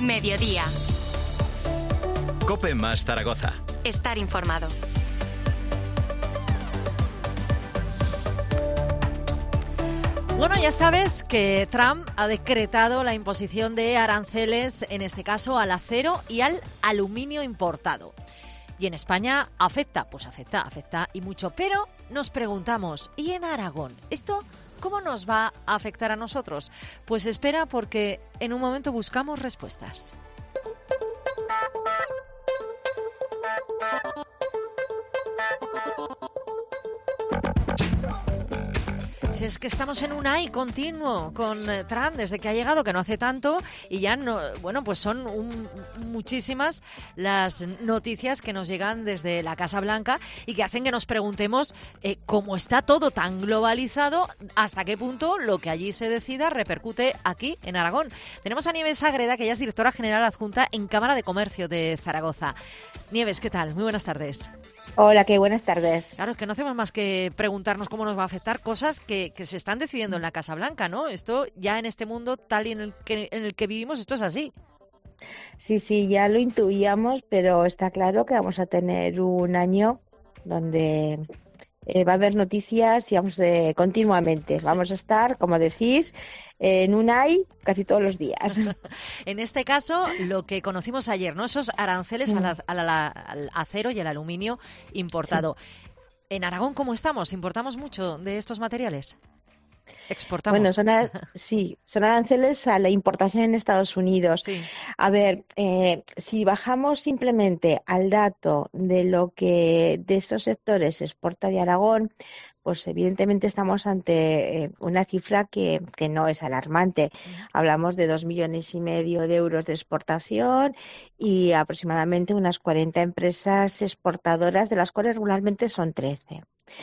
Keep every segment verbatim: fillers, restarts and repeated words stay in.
Mediodía. COPE más Zaragoza. Estar informado. Bueno, ya sabes que Trump ha decretado la imposición de aranceles, en este caso al acero y al aluminio importado. Y en España afecta, pues afecta, afecta y mucho. Pero nos preguntamos, ¿y en Aragón? ¿Esto cómo nos va a afectar a nosotros? Pues espera, porque en un momento buscamos respuestas. Si es que estamos en un ay continuo con eh, Trump desde que ha llegado, que no hace tanto, y ya no, bueno, pues son un, muchísimas las noticias que nos llegan desde la Casa Blanca y que hacen que nos preguntemos eh, cómo está todo tan globalizado, hasta qué punto lo que allí se decida repercute aquí en Aragón. Tenemos a Nieves Agreda, que ella es directora general adjunta en Cámara de Comercio de Zaragoza. Nieves, ¿qué tal? Muy buenas tardes. Hola, qué buenas tardes. Claro, es que no hacemos más que preguntarnos cómo nos va a afectar cosas que, que se están decidiendo en la Casa Blanca, ¿no? Esto ya en este mundo tal y en el que, en el que vivimos, esto es así. Sí, sí, ya lo intuíamos, pero está claro que vamos a tener un año donde eh, va a haber noticias y vamos eh, continuamente. Vamos a estar, como decís, en un ay casi todos los días. En este caso, lo que conocimos ayer, ¿no? Esos aranceles sí. a la, a la, al acero y al aluminio importado. Sí. En Aragón, ¿cómo estamos? ¿Importamos mucho de estos materiales? Exportamos. Bueno, son a, sí, son aranceles a la importación en Estados Unidos. Sí. A ver, eh, si bajamos simplemente al dato de lo que de estos sectores se exporta de Aragón, pues evidentemente estamos ante una cifra que, que no es alarmante. Hablamos de dos millones y medio de euros de exportación y aproximadamente unas cuarenta empresas exportadoras, de las cuales regularmente son trece.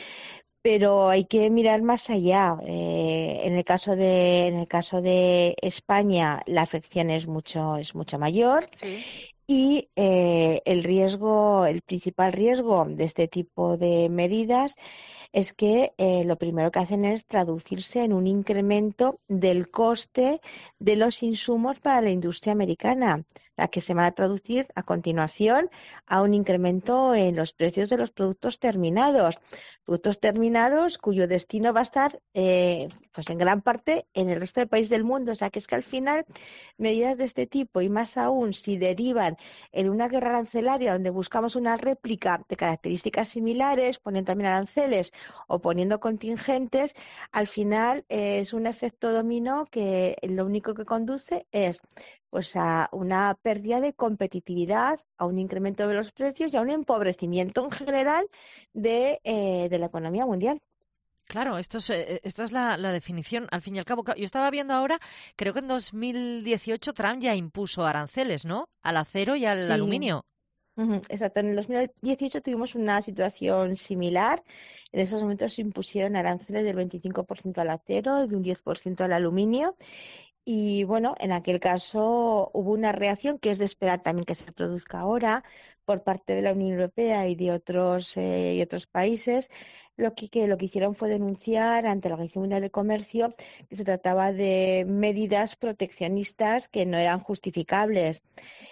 Pero hay que mirar más allá. Eh, en el caso de en el caso de España, la afección es mucho es mucho mayor. Sí. Y eh, el riesgo, el principal riesgo de este tipo de medidas es que eh, lo primero que hacen es traducirse en un incremento del coste de los insumos para la industria americana, la que se va a traducir a continuación a un incremento en los precios de los productos terminados. Productos terminados cuyo destino va a estar eh, pues en gran parte en el resto del país del mundo. O sea que es que al final medidas de este tipo, y más aún si derivan en una guerra arancelaria donde buscamos una réplica de características similares, poniendo también aranceles o poniendo contingentes, al final eh, es un efecto dominó que lo único que conduce es pues a una pérdida de competitividad, a un incremento de los precios y a un empobrecimiento en general de, eh, de la economía mundial. Claro, esto es, esto es la, la definición, al fin y al cabo. Yo estaba viendo ahora, creo que en dos mil dieciocho Trump ya impuso aranceles, ¿no? Al acero y al sí. aluminio. Exacto, en el dos mil dieciocho tuvimos una situación similar. En esos momentos se impusieron aranceles del veinticinco por ciento al acero, de un diez por ciento al aluminio. Y bueno, en aquel caso hubo una reacción que es de esperar también que se produzca ahora por parte de la Unión Europea y de otros eh, y otros países. Lo que, que lo que hicieron fue denunciar ante la Organización Mundial de Comercio que se trataba de medidas proteccionistas que no eran justificables.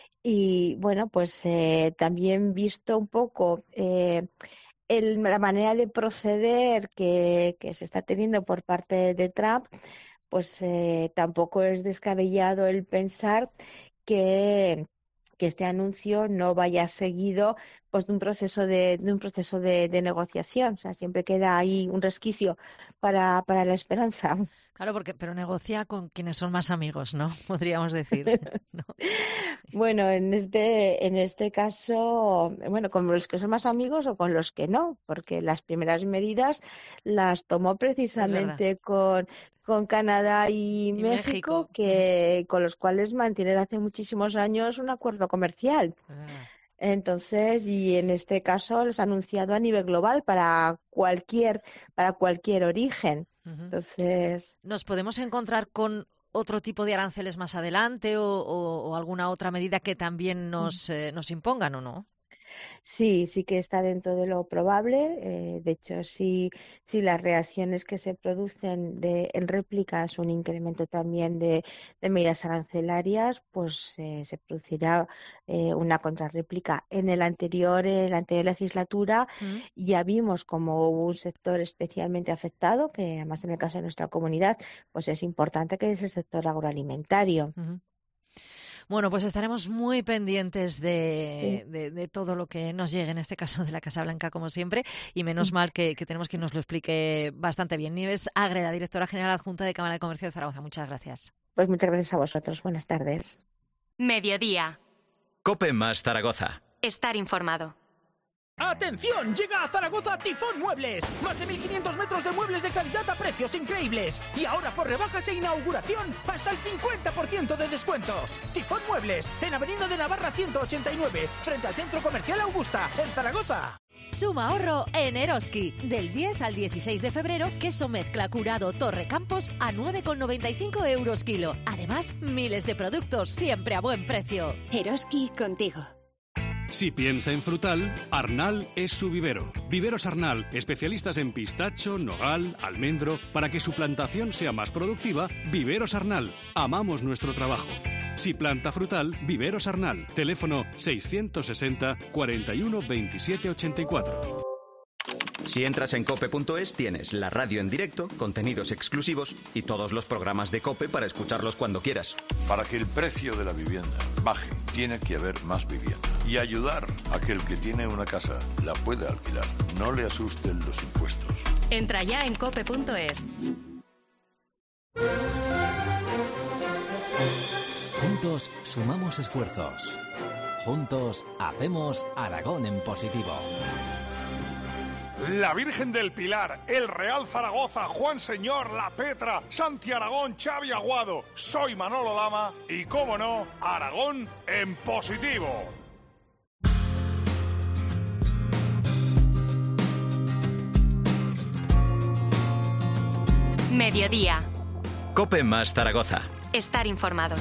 Y bueno, pues eh, también visto un poco eh, el, la manera de proceder que, que se está teniendo por parte de Trump, pues eh, tampoco es descabellado el pensar que, que este anuncio no vaya seguido pues de un proceso de, de un proceso de, de negociación. O sea, siempre queda ahí un resquicio para, para la esperanza. Claro, porque pero negocia con quienes son más amigos, ¿no? Podríamos decir, ¿no? Bueno, en este en este caso, bueno, con los que son más amigos o con los que no, porque las primeras medidas las tomó precisamente con con Canadá y, y México, México, que con los cuales mantienen hace muchísimos años un acuerdo comercial. Ah. Entonces, y en este caso los ha anunciado a nivel global para cualquier para cualquier origen. Uh-huh. Entonces, ¿nos podemos encontrar con otro tipo de aranceles más adelante o, o, o alguna otra medida que también nos, eh, nos impongan o no? Sí, sí que está dentro de lo probable. Eh, de hecho, si, si las reacciones que se producen de, en réplicas, un incremento también de, de medidas arancelarias, pues eh, se producirá eh, una contrarréplica. En el anterior, en la anterior legislatura ¿Mm? ya vimos como hubo un sector especialmente afectado, que además en el caso de nuestra comunidad, pues es importante, que es el sector agroalimentario. Uh-huh. Bueno, pues estaremos muy pendientes de, Sí. de, de todo lo que nos llegue, en este caso de la Casa Blanca, como siempre, y menos mal que, que tenemos quien nos lo explique bastante bien. Nieves Ágreda, directora general adjunta de Cámara de Comercio de Zaragoza. Muchas gracias. Pues muchas gracias a vosotros. Buenas tardes. Mediodía. COPE más Zaragoza. Estar informado. ¡Atención! Llega a Zaragoza Tifón Muebles. Más de mil quinientos metros de muebles de calidad a precios increíbles. Y ahora por rebajas e inauguración, hasta el cincuenta por ciento de descuento. Tifón Muebles, en Avenida de Navarra ciento ochenta y nueve, frente al Centro Comercial Augusta, en Zaragoza. Suma ahorro en Eroski. Del diez al dieciséis de febrero, queso mezcla curado Torre Campos a nueve con noventa y cinco euros kilo. Además, miles de productos siempre a buen precio. Eroski contigo. Si piensa en frutal, Arnal es su vivero. Viveros Arnal, especialistas en pistacho, nogal, almendro. Para que su plantación sea más productiva, Viveros Arnal. Amamos nuestro trabajo. Si planta frutal, Viveros Arnal. Teléfono seiscientos sesenta, cuarenta y uno, veintisiete, ochenta y cuatro. Si entras en cope punto es, tienes la radio en directo, contenidos exclusivos y todos los programas de COPE para escucharlos cuando quieras. Para que el precio de la vivienda baje, tiene que haber más vivienda. Y ayudar a que el que tiene una casa la pueda alquilar. No le asusten los impuestos. Entra ya en cope punto es. Juntos sumamos esfuerzos. Juntos hacemos Aragón en positivo. La Virgen del Pilar, el Real Zaragoza, Juan Señor, La Petra, Santi Aragón, Xavi Aguado. Soy Manolo Lama y, cómo no, Aragón en positivo. Mediodía. COPE más Zaragoza. Estar informado.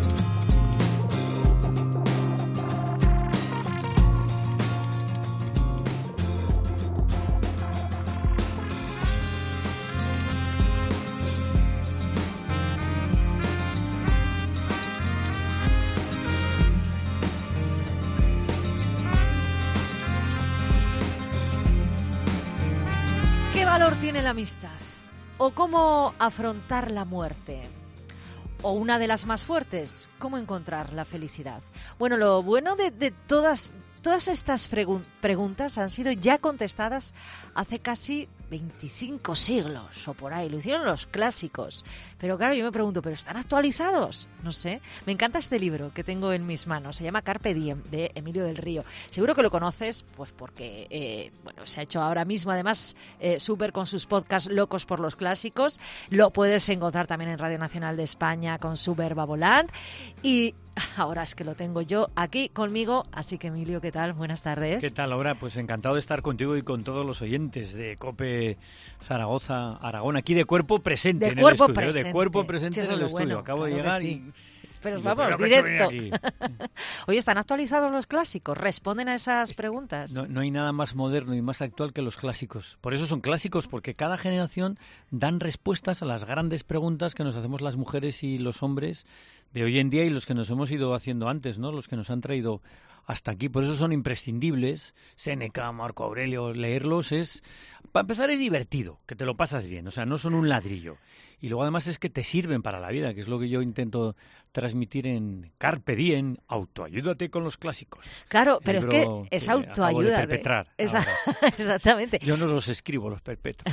¿Qué valor tiene la amistad? ¿O cómo afrontar la muerte? ¿O una de las más fuertes? ¿Cómo encontrar la felicidad? Bueno, lo bueno de, de todas, todas estas pregun- preguntas han sido ya contestadas hace casi veinticinco siglos o por ahí. Lo hicieron los clásicos. Pero claro, yo me pregunto, ¿pero están actualizados? No sé. Me encanta este libro que tengo en mis manos. Se llama Carpe Diem, de Emilio del Río. Seguro que lo conoces, pues porque eh, bueno, se ha hecho ahora mismo, además, eh, súper con sus podcasts Locos por los Clásicos. Lo puedes encontrar también en Radio Nacional de España con su Verba Volant. Y ahora es que lo tengo yo aquí conmigo. Así que, Emilio, ¿qué tal? Buenas tardes. ¿Qué tal, Laura? Pues encantado de estar contigo y con todos los oyentes de COPE Zaragoza, Aragón, aquí de cuerpo presente de en cuerpo el estudio. Presente. De cuerpo presente Sí, en el lo estudio. bueno, Acabo claro de llegar sí. y... Pero y vamos, lo directo. que Oye, ¿están actualizados los clásicos? ¿Responden a esas es, preguntas? No, no hay nada más moderno y más actual que los clásicos. Por eso son clásicos, porque cada generación dan respuestas a las grandes preguntas que nos hacemos las mujeres y los hombres de hoy en día y los que nos hemos ido haciendo antes, ¿no? Los que nos han traído hasta aquí. Por eso son imprescindibles. Séneca, Marco Aurelio, leerlos es... Para empezar es divertido, que te lo pasas bien. O sea, no son un ladrillo. Y luego además es que te sirven para la vida, que es lo que yo intento transmitir en Carpe Diem, autoayúdate con los clásicos. Claro, pero es que es autoayuda. De perpetrar. Esa... Exactamente. Yo no los escribo, los perpetro.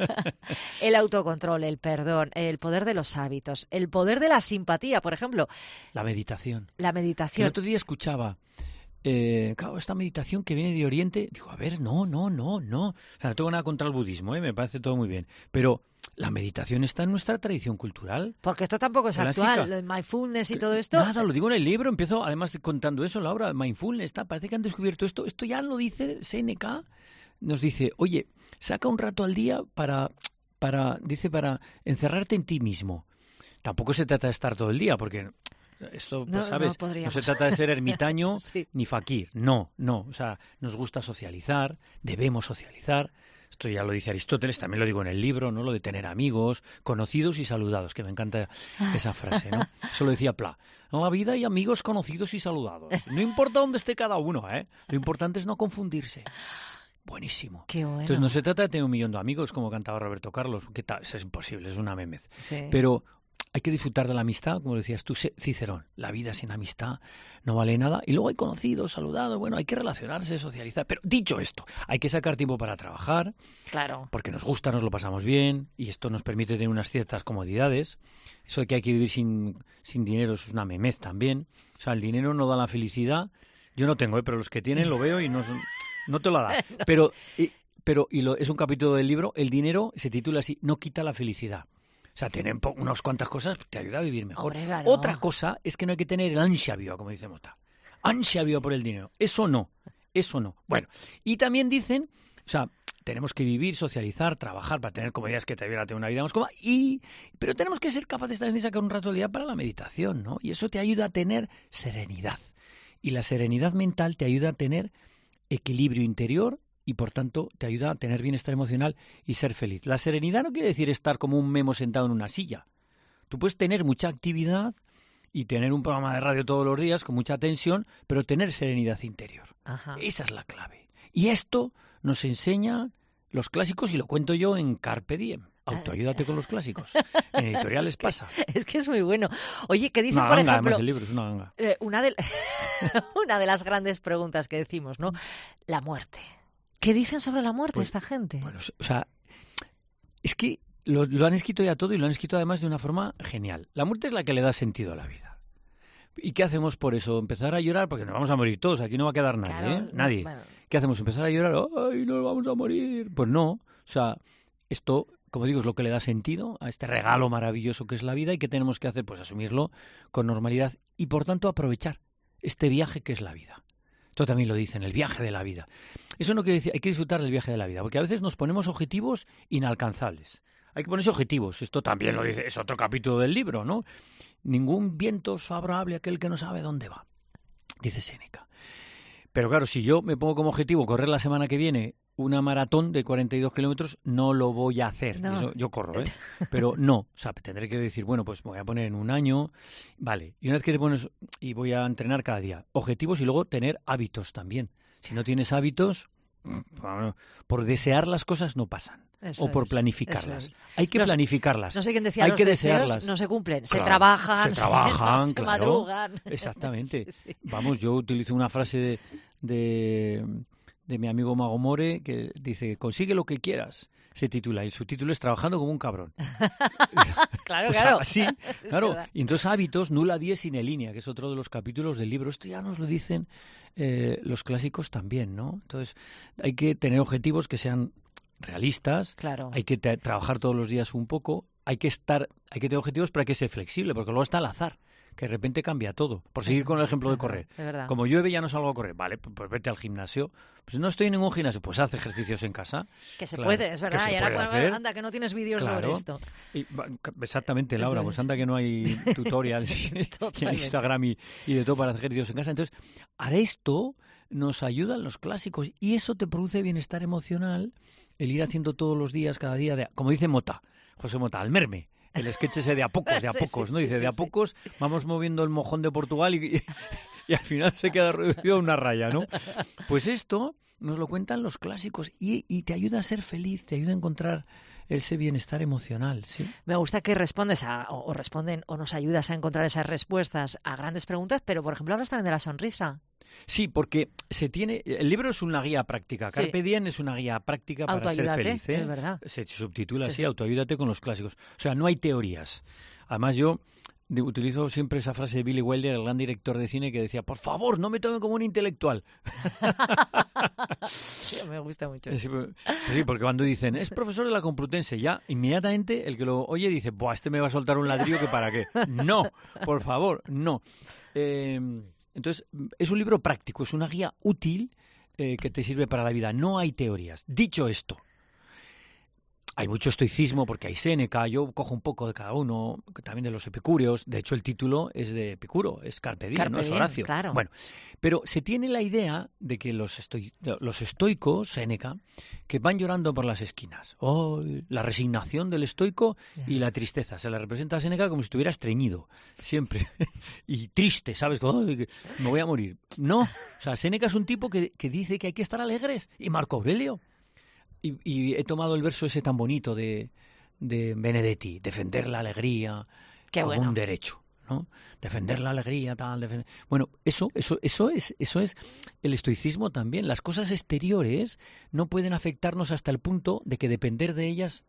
El autocontrol, el perdón, el poder de los hábitos, el poder de la simpatía, por ejemplo. La meditación. La meditación. El otro día escuchaba... Eh, claro, esta meditación que viene de Oriente, digo, a ver, no, no, no, no. O sea, no tengo nada contra el budismo, ¿eh? Me parece todo muy bien. Pero la meditación está en nuestra tradición cultural. Porque esto tampoco es clásica. Actual, lo de mindfulness y todo esto. Nada, lo digo en el libro, empiezo además contando eso, Laura, mindfulness, está, parece que han descubierto esto. Esto ya lo dice Séneca, nos dice, oye, saca un rato al día para, para, dice, para encerrarte en ti mismo. Tampoco se trata de estar todo el día, porque... Esto, pues, No, ¿sabes? no No, podríamos. se trata de ser ermitaño Sí. ni fakir. No, no. O sea, nos gusta socializar, debemos socializar. Esto ya lo dice Aristóteles, también lo digo en el libro, ¿no? Lo de tener amigos, conocidos y saludados, que me encanta esa frase, ¿no? Eso lo decía Pla. En la vida hay amigos conocidos y saludados. No importa dónde esté cada uno, ¿eh? Lo importante es no confundirse. Buenísimo. Qué bueno. Entonces no se trata de tener un millón de amigos, como cantaba Roberto Carlos, que tal, eso es imposible, es una memez. Sí. Pero hay que disfrutar de la amistad, como decías tú, Cicerón. La vida sin amistad no vale nada. Y luego hay conocidos, saludados, bueno, hay que relacionarse, socializar. Pero dicho esto, hay que sacar tiempo para trabajar, Claro. porque nos gusta, nos lo pasamos bien, y esto nos permite tener unas ciertas comodidades. Eso de que hay que vivir sin, sin dinero es una memez también. O sea, el dinero no da la felicidad. Yo no tengo, ¿eh? Pero los que tienen lo veo y no, son- no te lo da. Pero, y, pero y lo, es un capítulo del libro, el dinero se titula así, no quita la felicidad. O sea, tener po- unas cuantas cosas te ayuda a vivir mejor. Hombre, claro. Otra cosa es que no hay que tener el ansia viva, como dice Mota. Ansia viva por el dinero. Eso no, eso no. Bueno, y también dicen, o sea, tenemos que vivir, socializar, trabajar para tener comodidades que te ayuden a tener una vida más cómoda, y, pero tenemos que ser capaces también de sacar un rato al día para la meditación, ¿no? Y eso te ayuda a tener serenidad. Y la serenidad mental te ayuda a tener equilibrio interior y, por tanto, te ayuda a tener bienestar emocional y ser feliz. La serenidad no quiere decir estar como un memo sentado en una silla. Tú puedes tener mucha actividad y tener un programa de radio todos los días con mucha tensión, pero tener serenidad interior. Ajá. Esa es la clave. Y esto nos enseña los clásicos, y lo cuento yo en Carpe Diem. Autoayúdate con los clásicos. En editoriales Es que- pasa. Es que es muy bueno. Oye, ¿qué dicen, Una por ganga, ejemplo? además, el libro es una ganga. eh, una, de, una de las grandes preguntas que decimos, ¿no? La muerte. ¿Qué dicen sobre la muerte Pues, esta gente? Bueno, o sea, es que lo, lo han escrito ya todo, y lo han escrito además de una forma genial. La muerte es la que le da sentido a la vida. ¿Y qué hacemos por eso? ¿Empezar a llorar? Porque nos vamos a morir todos, aquí no va a quedar nadie, Claro, ¿eh? Nadie. bueno. ¿Qué hacemos? ¿Empezar a llorar? ¡Ay, nos vamos a morir! Pues no. O sea, esto, como digo, es lo que le da sentido a este regalo maravilloso que es la vida, y que tenemos que hacer, pues asumirlo con normalidad y, por tanto, aprovechar este viaje que es la vida. Esto también lo dicen, el viaje de la vida. Eso no quiere decir, hay que disfrutar del viaje de la vida, porque a veces nos ponemos objetivos inalcanzables. Hay que ponerse objetivos. Esto también lo dice, es otro capítulo del libro, ¿no? Ningún viento es favorable a aquel que no sabe dónde va, dice Séneca. Pero claro, si yo me pongo como objetivo correr la semana que viene una maratón de cuarenta y dos kilómetros, no lo voy a hacer. No. Eso, yo corro, ¿eh? Pero no. O sea, tendré que decir, bueno, pues me voy a poner en un año. Vale. Y una vez que te pones, y voy a entrenar cada día, objetivos, y luego tener hábitos también. Si no tienes hábitos, bueno, por desear las cosas no pasan. Eso o por es, planificarlas. eso es. Hay que Los- planificarlas. No sé quién decía, Hay los que deseos desearlas. no se cumplen, se Claro, trabajan, se trabajan, se claro. madrugan. Exactamente. Sí, sí. Vamos, yo utilizo una frase de, de, de mi amigo Mago More, que dice, consigue lo que quieras, se titula, y el subtítulo es Trabajando como un cabrón. Claro, O sea, claro. así, Es claro. verdad. Y entonces hábitos, nula dies sine linea, que es otro de los capítulos del libro. Esto ya nos lo dicen eh, los clásicos también, ¿no? Entonces hay que tener objetivos que sean realistas, Claro. hay que te- trabajar todos los días un poco, hay que estar, hay que tener objetivos, pero hay que ser flexible, porque luego está al azar, que de repente cambia todo. Por seguir con el ejemplo de correr. Es verdad. Como llueve ya no salgo a correr, vale, pues, pues vete al gimnasio. Pues no estoy en ningún gimnasio, pues haz ejercicios en casa. Que se Claro, puede, es que verdad. se Y ahora, puede bueno, hacer. anda, que no tienes vídeos Claro. sobre esto. Y, va, exactamente, Laura, Eso pues es. anda que no hay tutorials y en Totalmente. Instagram y, y de todo para hacer ejercicios en casa. Entonces, a esto nos ayudan los clásicos, y eso te produce bienestar emocional, el ir haciendo todos los días, cada día, de, como dice Mota, José Mota, al merme. El sketch ese de a pocos, de a Sí, pocos, sí, ¿no? sí, Dice, sí, de a sí. pocos vamos moviendo el mojón de Portugal y, y, y al final se queda reducido a una raya, ¿no? Pues esto nos lo cuentan los clásicos, y, y te ayuda a ser feliz, te ayuda a encontrar ese bienestar emocional, ¿sí? Me gusta que respondes a, o, o responden o nos ayudas a encontrar esas respuestas a grandes preguntas, pero por ejemplo hablas también de la sonrisa. Sí, porque se tiene, el libro es una guía práctica. Sí. Carpe Diem es una guía práctica para ser Autoayúdate, feliz, ¿eh? es verdad. Se subtitula Sí, así, sí. Autoayúdate con los clásicos. O sea, no hay teorías. Además, yo de- utilizo siempre esa frase de Billy Wilder, el gran director de cine, que decía, por favor, no me tome como un intelectual. Sí, me gusta mucho. Sí, pues sí, porque cuando dicen, es profesor de la Complutense, ya inmediatamente el que lo oye dice, buah, este me va a soltar un ladrillo que para qué. No, por favor, no. Eh, entonces, es un libro práctico, es una guía útil eh, que te sirve para la vida. No hay teorías. Dicho esto, hay mucho estoicismo porque hay Séneca, yo cojo un poco de cada uno, también de los epicúreos. De hecho, el título es de Epicuro, es Carpe Diem, Carpe no es diem, Horacio. claro. Bueno, pero se tiene la idea de que los, estoi- los estoicos, Séneca, que van llorando por las esquinas. Oh, la resignación del estoico y la tristeza. Se le representa a Séneca como si estuviera estreñido, siempre. Y triste, ¿sabes? Como, "Ay, que me voy a morir". No, o sea, Séneca es un tipo que, que dice que hay que estar alegres. Y Marco Aurelio. Y, y he tomado el verso ese tan bonito de, de Benedetti, defender la alegría Qué como bueno. un derecho, ¿no? Defender la alegría, tal, defender... Bueno, eso, eso, eso es, eso es el estoicismo también. Las cosas exteriores no pueden afectarnos hasta el punto de que depender de ellas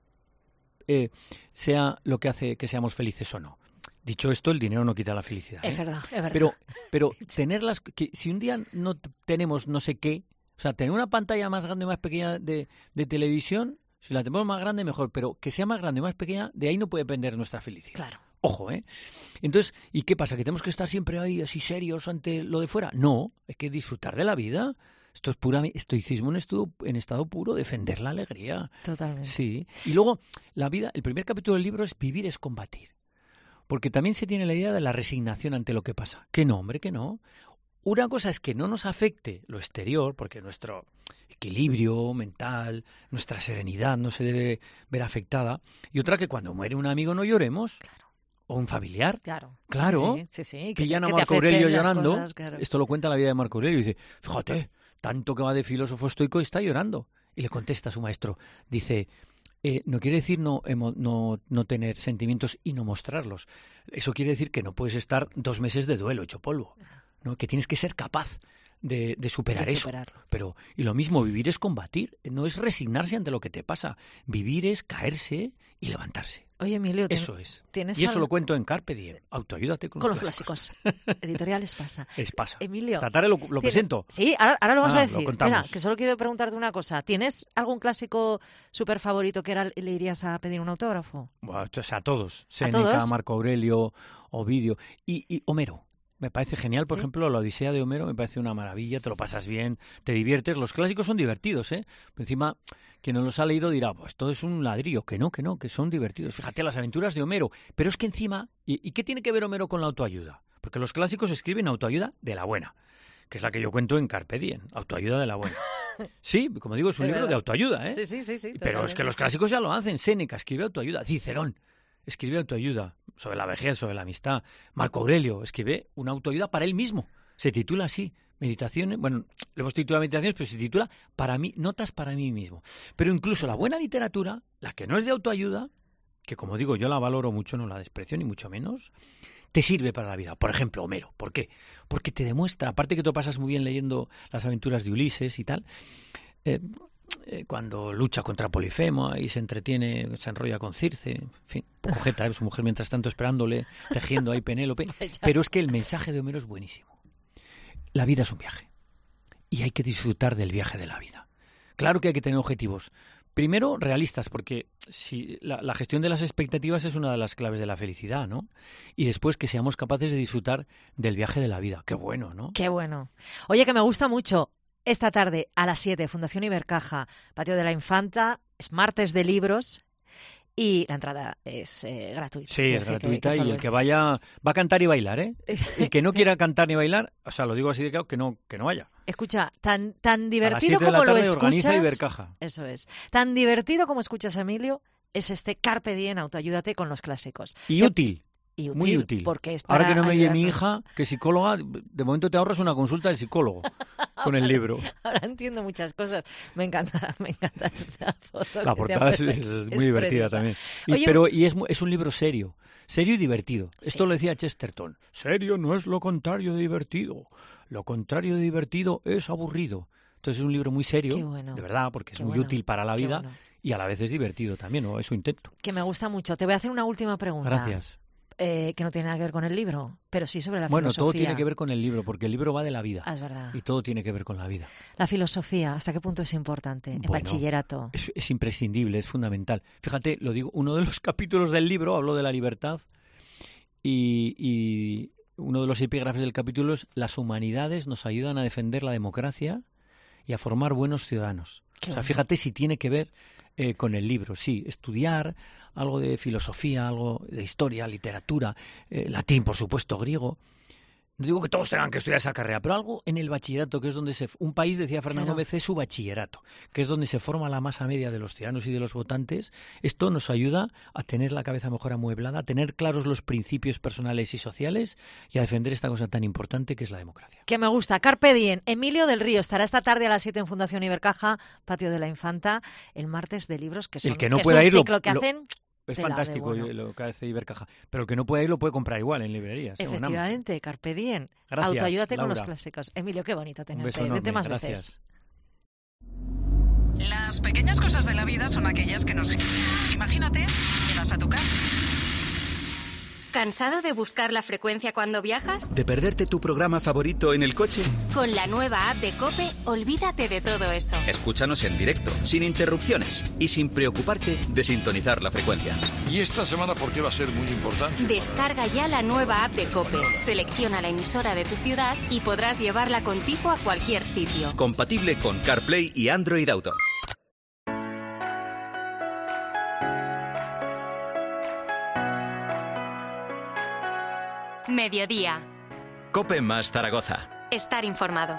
eh, sea lo que hace que seamos felices o no. Dicho esto, el dinero no quita la felicidad. Es ¿eh? verdad, es verdad. Pero, pero tenerlas, que si un día no t- tenemos no sé qué, o sea, tener una pantalla más grande o más pequeña de, de televisión, si la tenemos más grande mejor, pero que sea más grande o más pequeña, de ahí no puede depender nuestra felicidad. Claro. Ojo, ¿eh? Entonces, ¿y qué pasa? ¿Que tenemos que estar siempre ahí así serios ante lo de fuera? No, hay que disfrutar de la vida. Esto es pura estoicismo en estado, en estado puro, defender la alegría. Totalmente. Sí. Y luego, la vida, el primer capítulo del libro es vivir es combatir. Porque también se tiene la idea de la resignación ante lo que pasa. Que no, hombre, que no. Una cosa es que no nos afecte lo exterior, porque nuestro equilibrio mental, nuestra serenidad no se debe ver afectada. Y otra que cuando muere un amigo no lloremos. Claro. O un familiar. Claro. Claro. Sí, sí, sí. Pillan a que te Marco Aurelio afecten las llorando. cosas, claro. Esto lo cuenta la vida de Marco Aurelio. Y dice, fíjate, tanto que va de filósofo estoico y está llorando. Y le contesta a su maestro. Dice... Eh, no quiere decir no, emo, no, no tener sentimientos y no mostrarlos. Eso quiere decir que no puedes estar dos meses de duelo hecho polvo, ¿no? Que tienes que ser capaz de, de superar De eso. superarlo. Pero, y lo mismo, vivir es combatir, no es resignarse ante lo que te pasa. Vivir es caerse y levantarse. Oye, Emilio, ¿tien- Eso es. ¿tienes Y eso algo- lo cuento en Carpe Diem. Autoayúdate con, con los clásicos. clásicos? Editoriales pasa. Es pasa. Emilio, Esta tarde lo, lo ¿tienes- presento. Sí, ahora, ahora lo vamos Ah, a lo decir. contamos. Mira, que solo quiero preguntarte una cosa. ¿Tienes algún clásico súper favorito que ahora le irías a pedir un autógrafo? Bueno, o sea, a todos. ¿A Séneca, todos? Marco Aurelio, Ovidio. Y, y Homero. Me parece genial, por ¿Sí? ejemplo, la Odisea de Homero me parece una maravilla, te lo pasas bien, te diviertes. Los clásicos son divertidos, ¿eh? Por encima, quien no los ha leído dirá, pues esto es un ladrillo, que no, que no, que son divertidos. Fíjate, las aventuras de Homero. Pero es que encima, ¿y, y qué tiene que ver Homero con la autoayuda? Porque los clásicos escriben autoayuda de la buena, que es la que yo cuento en Carpe Diem, autoayuda de la buena. Sí, como digo, es un Es libro verdad. de autoayuda, ¿eh? Sí, sí, sí. sí Pero es totalmente. que los clásicos ya lo hacen. Séneca escribe autoayuda. Cicerón escribe autoayuda sobre la vejez, sobre la amistad. Marco Aurelio escribe una autoayuda para él mismo. Se titula así, Meditaciones. Bueno, lo hemos titulado Meditaciones, pero se titula para mí, Notas para mí mismo. Pero incluso la buena literatura, la que no es de autoayuda, que como digo, yo la valoro mucho, no la desprecio, ni mucho menos, te sirve para la vida. Por ejemplo, Homero. ¿Por qué? Porque te demuestra, aparte que tú pasas muy bien leyendo las aventuras de Ulises y tal, eh, eh, cuando lucha contra Polifemo y se entretiene, se enrolla con Circe, en fin, poco jeta, ¿eh? Su mujer mientras tanto esperándole, tejiendo ahí Penélope. Pero es que el mensaje de Homero es buenísimo. La vida es un viaje y hay que disfrutar del viaje de la vida. Claro que hay que tener objetivos. Primero, realistas, porque si la, la gestión de las expectativas es una de las claves de la felicidad, ¿no? Y después que seamos capaces de disfrutar del viaje de la vida. Qué bueno, ¿no? Qué bueno. Oye, que me gusta mucho. Esta tarde a las siete, Fundación Ibercaja, Patio de la Infanta, es martes de libros y la entrada es eh, gratuita. Sí, es decir, que- gratuita que y solo el es- que vaya va a cantar y bailar, ¿eh? El que no quiera cantar ni bailar, o sea, lo digo así de claro, que no, que no vaya. Escucha, tan, tan A las divertido siete de la como lo tarde organiza escuchas. Ibercaja. Eso es. Tan divertido como escuchas, Emilio, es este Carpe Diem, autoayúdate con los clásicos. Y Te- útil. y útil, Muy útil. Porque es para Ahora que no me oye mi ayudarnos. hija, que psicóloga, de momento te ahorras una consulta del psicólogo con el libro. Ahora entiendo muchas cosas. Me encanta, me encanta esta foto. La que te ha portada es, puesto. es Es muy divertida preciosa. también. Y, Oye, pero y es, mu- es un libro serio, serio y divertido. Sí. Esto lo decía Chesterton. Serio no es lo contrario de divertido. Lo contrario de divertido es aburrido. Entonces es un libro muy serio, Qué bueno. de verdad, porque es Qué muy bueno, útil para la qué vida bueno. y a la vez es divertido también, ¿no? Eso intento. Que me gusta mucho. Te voy a hacer una última pregunta. Gracias. Eh, que no tiene nada que ver con el libro, pero sí sobre la Bueno, filosofía. todo tiene que ver con el libro, porque el libro va de la vida. Ah, es verdad. Y todo tiene que ver con la vida. La filosofía, ¿hasta qué punto es importante? En Bueno, bachillerato. Es, es imprescindible, es fundamental. Fíjate, lo digo, uno de los capítulos del libro habló de la libertad y, y uno de los epígrafes del capítulo es: las humanidades nos ayudan a defender la democracia y a formar buenos ciudadanos. O sea, fíjate si tiene que ver eh, con el libro. Sí, estudiar algo de filosofía, algo de historia, literatura, eh, latín, por supuesto, griego. No digo que todos tengan que estudiar esa carrera, pero algo en el bachillerato, que es donde se... Un país, decía Fernando Bece, es su bachillerato, que es donde se forma la masa media de los ciudadanos y de los votantes. Esto nos ayuda a tener la cabeza mejor amueblada, a tener claros los principios personales y sociales y a defender esta cosa tan importante que es la democracia. Que me gusta. Carpe diem. Emilio del Río estará esta tarde a las siete en Fundación Ibercaja, Patio de la Infanta, el martes de libros, que son, el que no que pueda es un ir, ciclo lo, que lo, hacen... Es fantástico bueno. lo que hace Ibercaja. Pero el que no puede ir lo puede comprar igual en librerías. Efectivamente, Carpe diem. Gracias, Autoayúdate Laura. con los clásicos. Emilio, qué bonito tenerte. Un beso enorme. Vete más Gracias. veces. Las pequeñas cosas de la vida son aquellas que nos... Imagínate, llegas a tu casa. ¿Cansado de buscar la frecuencia cuando viajas? ¿De perderte tu programa favorito en el coche? Con la nueva app de COPE, olvídate de todo eso. Escúchanos en directo, sin interrupciones y sin preocuparte de sintonizar la frecuencia. ¿Y esta semana por qué va a ser muy importante? Descarga ya la nueva app de COPE, selecciona la emisora de tu ciudad y podrás llevarla contigo a cualquier sitio. Compatible con CarPlay y Android Auto. Mediodía. COPE más Zaragoza. Estar informado.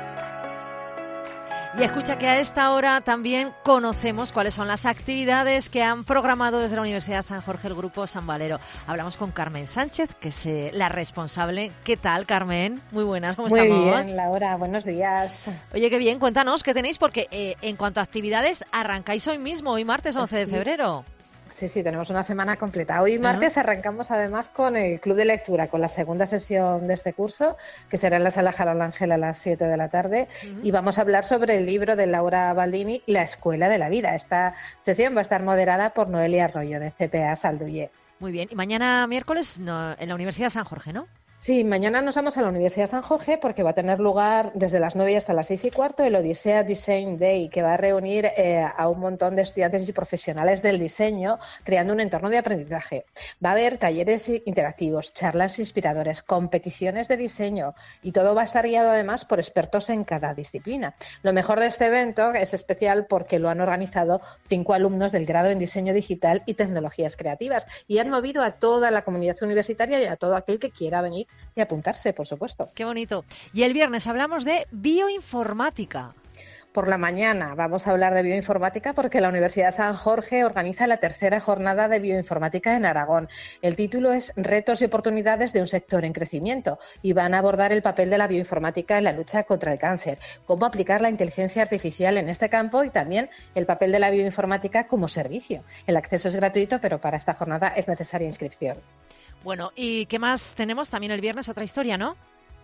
Y escucha que a esta hora también conocemos cuáles son las actividades que han programado desde la Universidad San Jorge el Grupo San Valero. Hablamos con Carmen Sánchez, que es eh, la responsable. ¿Qué tal, Carmen? Muy buenas, ¿cómo Muy estamos? Muy bien, Laura, buenos días. Oye, qué bien, cuéntanos qué tenéis, porque eh, en cuanto a actividades, arrancáis hoy mismo, hoy martes once de febrero. Sí, sí, tenemos una semana completa. Hoy martes uh-huh. arrancamos además con el Club de Lectura, con la segunda sesión de este curso, que será en la Sala Jarol Ángel a las siete de la tarde, uh-huh. y vamos a hablar sobre el libro de Laura Baldini, La Escuela de la Vida. Esta sesión va a estar moderada por Noelia Arroyo, de C P A Salduye. Muy bien, y mañana miércoles no, en la Universidad San Jorge, ¿no? Sí, mañana nos vamos a la Universidad San Jorge porque va a tener lugar desde las nueve hasta las seis y cuarto el Odisea Design Day, que va a reunir eh, a un montón de estudiantes y profesionales del diseño creando un entorno de aprendizaje. Va a haber talleres interactivos, charlas inspiradoras, competiciones de diseño y todo va a estar guiado además por expertos en cada disciplina. Lo mejor de este evento es especial porque lo han organizado cinco alumnos del grado en Diseño Digital y Tecnologías Creativas y han movido a toda la comunidad universitaria y a todo aquel que quiera venir y apuntarse, por supuesto. Qué bonito. Y el viernes hablamos de bioinformática. Por la mañana vamos a hablar de bioinformática porque la Universidad San Jorge organiza la tercera jornada de bioinformática en Aragón. El título es Retos y oportunidades de un sector en crecimiento y van a abordar el papel de la bioinformática en la lucha contra el cáncer, cómo aplicar la inteligencia artificial en este campo y también el papel de la bioinformática como servicio. El acceso es gratuito, pero para esta jornada es necesaria inscripción. Bueno, ¿y qué más tenemos? También el viernes otra historia, ¿no?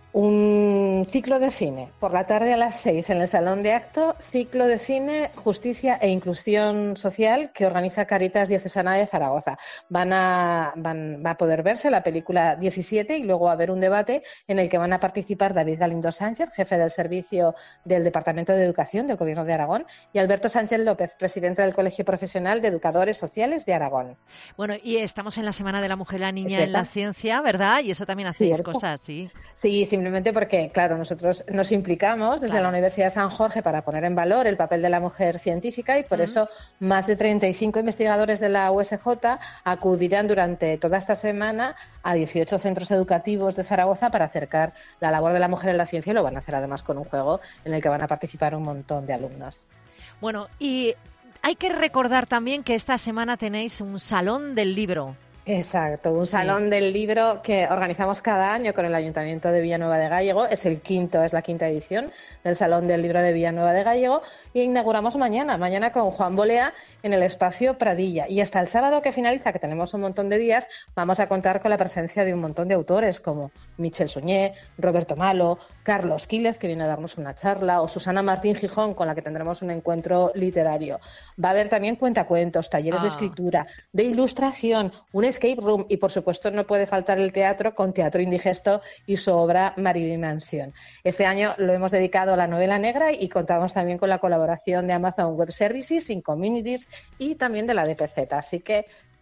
Un ciclo de cine, por la tarde a las seis en el Salón de Acto, ciclo de cine, justicia e inclusión social que organiza Caritas Diocesana de Zaragoza. Van a, van, va a poder verse la película diecisiete y luego va a haber un debate en el que van a participar David Galindo Sánchez, jefe del Servicio del Departamento de Educación del Gobierno de Aragón, y Alberto Sánchez López, presidente del Colegio Profesional de Educadores Sociales de Aragón. Bueno, y estamos en la Semana de la Mujer y la Niña en la Ciencia, ¿verdad? Y eso también hacéis ¿Cierto? Cosas, sí. Sí, simplemente porque, claro, nosotros nos implicamos desde claro. la Universidad de San Jorge para poner en valor el papel de la mujer científica y por uh-huh. eso más de treinta y cinco investigadores de la U S J acudirán durante toda esta semana a dieciocho centros educativos de Zaragoza para acercar la labor de la mujer en la ciencia y lo van a hacer además con un juego en el que van a participar un montón de alumnos. Bueno, y hay que recordar también que esta semana tenéis un Salón del Libro. Exacto, un sí. salón del libro que organizamos cada año con el Ayuntamiento de Villanueva de Gállego. Es el quinto, es la quinta edición del Salón del Libro de Villanueva de Gállego y inauguramos mañana, mañana con Juan Bolea en el espacio Pradilla. Y hasta el sábado que finaliza, que tenemos un montón de días, vamos a contar con la presencia de un montón de autores como Michel Suñé, Roberto Malo, Carlos Quílez, que viene a darnos una charla, o Susana Martín Gijón, con la que tendremos un encuentro literario. Va a haber también cuentacuentos, talleres ah. de escritura, de ilustración, un escape room y, por supuesto, no puede faltar el teatro con Teatro Indigesto y su obra Maribel Mansión. Este año lo hemos dedicado a la novela negra y contamos también con la colaboración de Amazon Web Services, In Communities y también de la D P Z. Así que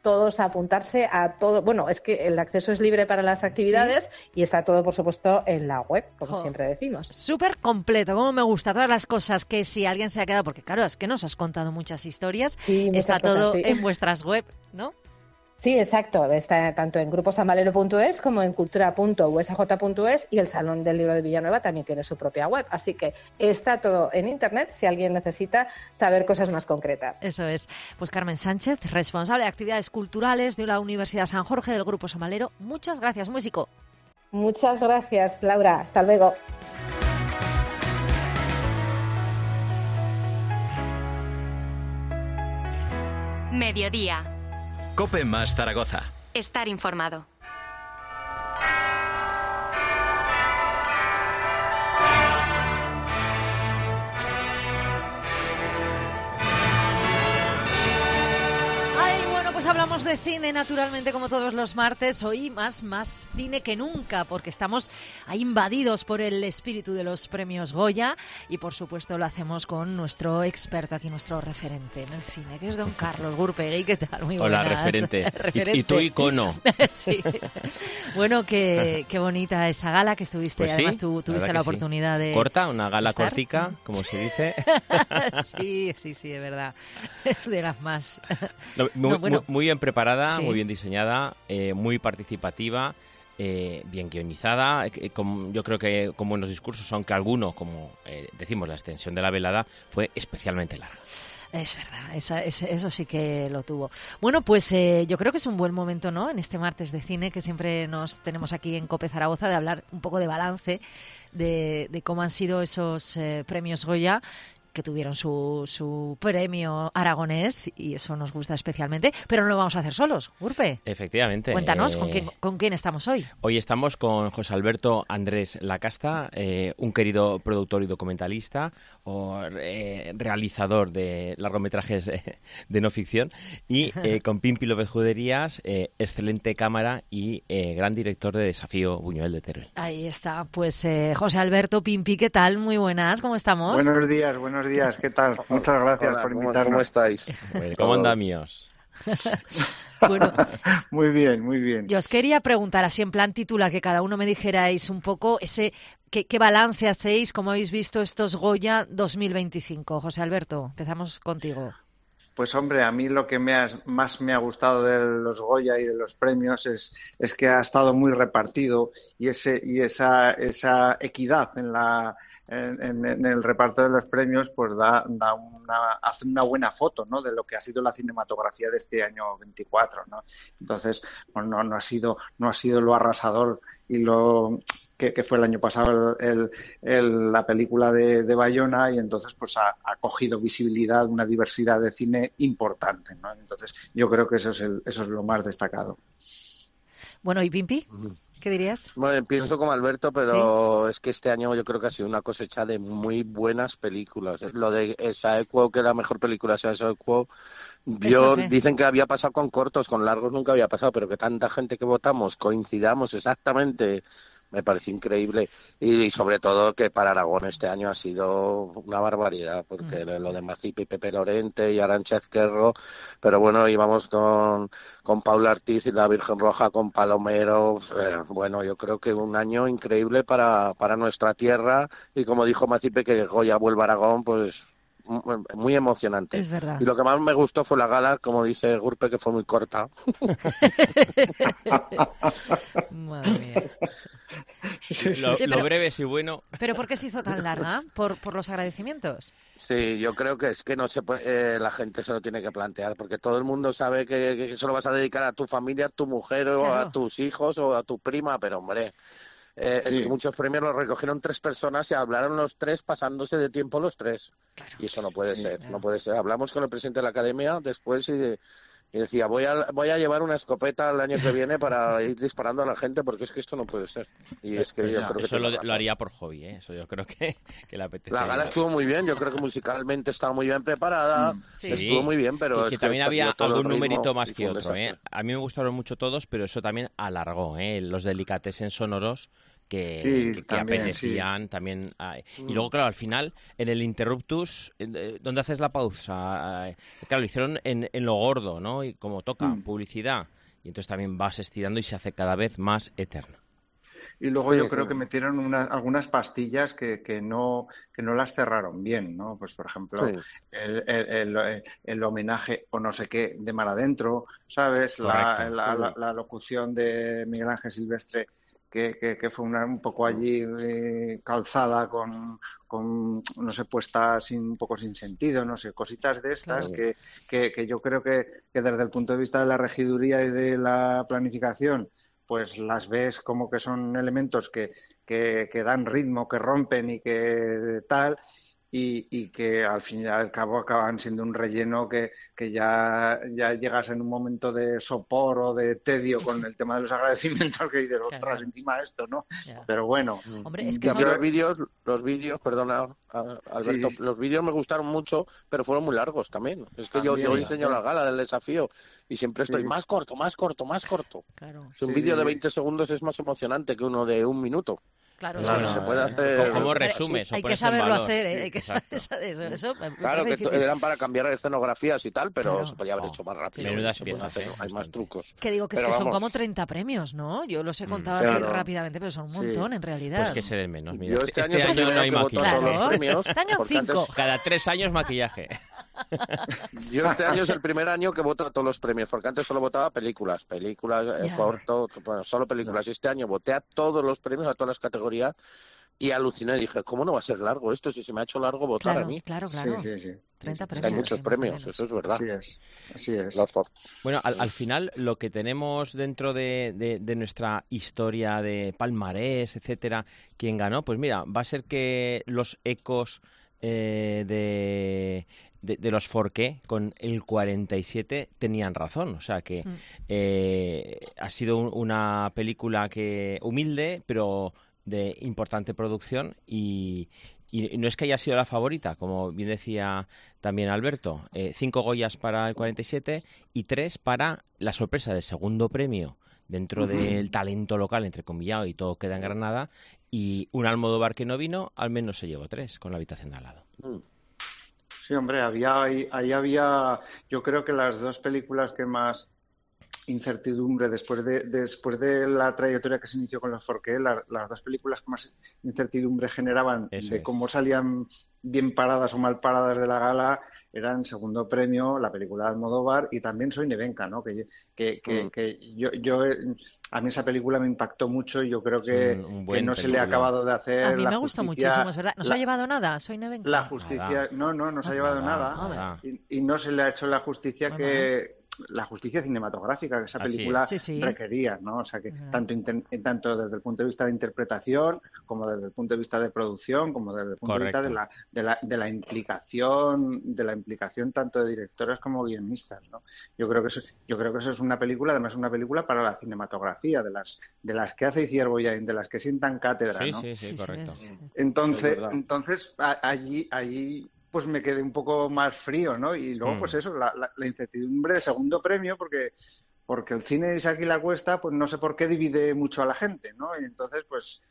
todos a apuntarse a todo. Bueno, es que el acceso es libre para las actividades ¿sí? y está todo, por supuesto, en la web, como jo, siempre decimos. Súper completo, como me gusta, todas las cosas que si alguien se ha quedado, porque claro, es que nos has contado muchas historias, sí, muchas está cosas, todo sí. en vuestras web, ¿no? Sí, exacto. Está tanto en grupo san valero punto es como en cultura punto u s j punto es y el Salón del Libro de Villanueva también tiene su propia web. Así que está todo en Internet si alguien necesita saber cosas más concretas. Eso es. Pues Carmen Sánchez, responsable de actividades culturales de la Universidad San Jorge del Grupo San Valero. Muchas gracias, músico. Muchas gracias, Laura. Hasta luego. Mediodía. COPE más Zaragoza. Estar informado. Pues hablamos de cine, naturalmente, como todos los martes. Hoy más, más cine que nunca, porque estamos ahí invadidos por el espíritu de los premios Goya y, por supuesto, lo hacemos con nuestro experto aquí, nuestro referente en el cine, que es don Carlos Gurpegui. ¿Qué tal? Muy buenas. Hola, referente. referente. Y, y tu icono. Sí. Bueno, qué, qué bonita esa gala que estuviste. Pues además, sí, tú tuviste la, la oportunidad sí. de... Corta, una gala estar. cortica, como se dice. Sí, sí, sí, es verdad. De las más... No, muy, no, bueno. muy, muy bien preparada, Sí. muy bien diseñada, eh, muy participativa, eh, bien guionizada, eh, con, yo creo que con buenos discursos, aunque alguno, como eh, decimos, la extensión de la velada fue especialmente larga. Es verdad, esa, esa, eso sí que lo tuvo. Bueno, pues eh, yo creo que es un buen momento, ¿no?, en este martes de cine que siempre nos tenemos aquí en COPE Zaragoza, de hablar un poco de balance de, de cómo han sido esos eh, premios Goya, que tuvieron su, su premio aragonés, y eso nos gusta especialmente, pero no lo vamos a hacer solos, Urpe. Efectivamente. Cuéntanos, eh, ¿con quién, ¿con quién estamos hoy? Hoy estamos con José Alberto Andrés Lacasta, eh, un querido productor y documentalista, o eh, realizador de largometrajes eh, de no ficción, y eh, con Pimpi López Juderías, eh, excelente cámara y eh, gran director de Desafío Buñuel de Teruel. Ahí está, pues eh, José Alberto, Pimpi, ¿qué tal? Muy buenas, ¿cómo estamos? Buenos días, buenos días, ¿qué tal? Muchas gracias Hola, por ¿cómo, invitarnos. ¿Cómo estáis? Bueno, ¿cómo andamios? Bueno, muy bien, muy bien. Yo os quería preguntar, así en plan titular, que cada uno me dijerais un poco ese qué, qué balance hacéis, cómo habéis visto estos Goya dos mil veinticinco. José Alberto, empezamos contigo. Pues hombre, a mí lo que me ha, más me ha gustado de los Goya y de los premios es, es que ha estado muy repartido y ese y esa esa equidad en la En, en, en el reparto de los premios, pues da, da una, hace una buena foto, ¿no?, de lo que ha sido la cinematografía de este año veinticuatro, ¿no? Entonces, pues no, no ha sido, no ha sido lo arrasador y lo que, que fue el año pasado el, el, la película de, de Bayona, y entonces pues ha, ha cogido visibilidad, una diversidad de cine importante, ¿no? Entonces, yo creo que eso es el, eso es lo más destacado. Bueno, ¿y Pimpi? ¿Qué dirías? Bueno, pienso como Alberto, pero ¿Sí? es que este año yo creo que ha sido una cosecha de muy buenas películas. Lo de Saequo, que la mejor película sea Saequo, yo dicen que había pasado con cortos, con largos nunca había pasado, pero que tanta gente que votamos coincidamos exactamente, me parece increíble. Y, y sobre todo que para Aragón este año ha sido una barbaridad, porque mm. lo de Macipe y Pepe Lorente y Arantxa Ezquerro, pero bueno, íbamos con, con Paula Ortiz y la Virgen Roja, con Palomero. Eh, bueno, yo creo que un año increíble para, para nuestra tierra, y como dijo Macipe, que Goya vuelva a Aragón, pues muy emocionante. Es verdad. Y lo que más me gustó fue la gala, como dice Gurpe, que fue muy corta. Madre mía. Lo, Oye, lo pero, breve y bueno. ¿Pero por qué se hizo tan larga? ¿Por, por los agradecimientos? Sí, yo creo que es que no se puede, eh, la gente se lo tiene que plantear, porque todo el mundo sabe que, que eso lo vas a dedicar a tu familia, a tu mujer, o claro, a tus hijos o a tu prima, pero hombre... Eh, sí. Es que muchos premios los recogieron tres personas y hablaron los tres pasándose de tiempo los tres. Claro. Y eso no puede ser, sí, no puede ser. Hablamos con el presidente de la academia después y, y decía, voy a, voy a llevar una escopeta el año que viene para ir disparando a la gente, porque es que esto no puede ser. Y es que yo no, creo que eso lo, lo haría por hobby, ¿eh? Eso yo creo que, que le apetece. La gala estuvo muy bien, yo creo que musicalmente estaba muy bien preparada, sí. Estuvo muy bien, pero que, es que que también había algún numerito más que otro, desastre. ¿eh? A mí me gustaron mucho todos, pero eso también alargó, ¿eh? Los delicatessen sonoros, que, sí, que, que también, apetecían sí. también. Mm. Y luego, claro, al final, en el interruptus, ¿dónde haces la pausa? Claro, lo hicieron en, en lo gordo, ¿no? Y como toca, mm. publicidad. Y entonces también vas estirando y se hace cada vez más eterno. Y luego sí, yo sí. creo que metieron una, algunas pastillas que, que no que no las cerraron bien, ¿no? Pues por ejemplo sí. el, el, el, el homenaje o no sé qué de Mar Adentro, ¿sabes? La, la, la, la locución de Miguel Ángel Silvestre que, que, que fue una, un poco allí eh, calzada con, con, no sé, puesta sin, un poco sin sentido, no sé, cositas de estas claro. que, que, que yo creo que, que desde el punto de vista de la regiduría y de la planificación pues las ves como que son elementos que, que, que dan ritmo, que rompen y que tal, y, y que al fin y al cabo acaban siendo un relleno que, que ya, ya llegas en un momento de sopor o de tedio con el tema de los agradecimientos que dices, ostras, claro. encima esto, ¿no? Ya. Pero bueno. Hombre, es que son... son... los vídeos, los vídeos, perdona, Alberto, sí, sí. los vídeos me gustaron mucho, pero fueron muy largos también. Es que también, yo, yo diseño la gala del desafío y siempre estoy sí. más corto, más corto, más corto. Claro. Si un sí. vídeo de veinte segundos es más emocionante que uno de un minuto. Claro, claro, no, se puede no, hacer. no. ¿Cómo resumes? Hay que saberlo hacer, ¿eh? Hay que saber eso. eso claro, que difícil. eran para cambiar escenografías y tal, pero claro. se podía haber oh, hecho más rápido. Sí, menudas piezas, hacer, ¿eh? Hay más trucos. Que digo que es pero que vamos. son como treinta premios, ¿no? Yo los he contado mm, claro. así rápidamente, pero son un montón sí. en realidad. Pues que se den menos. Mira, Yo este, este año, año, año no hay maquillaje. Todos los premios, este año cinco. Antes... Cada tres años maquillaje. Yo este año es el primer año que voto a todos los premios, porque antes solo votaba películas, películas, eh, corto, bueno, solo películas. Y este año voté a todos los premios, a todas las categorías, y aluciné, dije, ¿cómo no va a ser largo esto? Si se me ha hecho largo votar claro, a mí. Claro, claro. Sí, sí, sí. treinta premios. Hay muchos premios, eso es verdad. Así es. Así es. Los bueno, al, al final, lo que tenemos dentro de, de, de nuestra historia de palmarés, etcétera, ¿quién ganó? Pues mira, va a ser que los ecos eh, de... De, de los Forqué con el cuarenta y siete tenían razón, o sea que sí. eh, ha sido un, una película que humilde pero de importante producción y, y no es que haya sido la favorita, como bien decía también Alberto, eh, cinco Goyas para el cuarenta y siete y tres para la sorpresa del segundo premio dentro uh-huh. del talento local, entrecomillado, y todo queda en Granada, y un Almodóvar que no vino, al menos se llevó tres con La habitación de al lado. Uh. Sí, hombre, había ahí, ahí había, yo creo que las dos películas que más incertidumbre después de después de la trayectoria que se inició con los Forqué, la, las dos películas que más incertidumbre generaban Eso de es. cómo salían bien paradas o mal paradas de la gala eran segundo premio, la película de Almodóvar y también Soy Nevenka, ¿no? Que, que, que, mm. que yo, yo a mí esa película me impactó mucho y yo creo que, un, un que no película. Se le ha acabado de hacer. A mí la me gustó justicia, muchísimo, es verdad. ¿No la, se ha llevado nada? Soy Nevenka. La justicia, nada. no, no, no se ha llevado nada, nada. Y, y no se le ha hecho la justicia bueno, que la justicia cinematográfica que esa película sí, sí. requería, ¿no? O sea que uh-huh. tanto inter, tanto desde el punto de vista de interpretación como desde el punto de vista de producción como desde el punto Correcto. de vista de la, de la de la implicación de la implicación tanto de directores como guionistas, ¿no? Yo creo que eso, yo creo que eso es una película, además es una película para la cinematografía, de las de las que hace Iciar Bollaín, de las que sientan cátedra, sí, ¿no? Sí, sí, sí, correcto. Entonces, entonces a, allí allí pues me quedé un poco más frío, ¿no? Y luego, mm. pues eso, la, la, la incertidumbre de segundo premio, porque porque el cine de Isaac y la Cuesta, pues no sé por qué divide mucho a la gente, ¿no? Y entonces, pues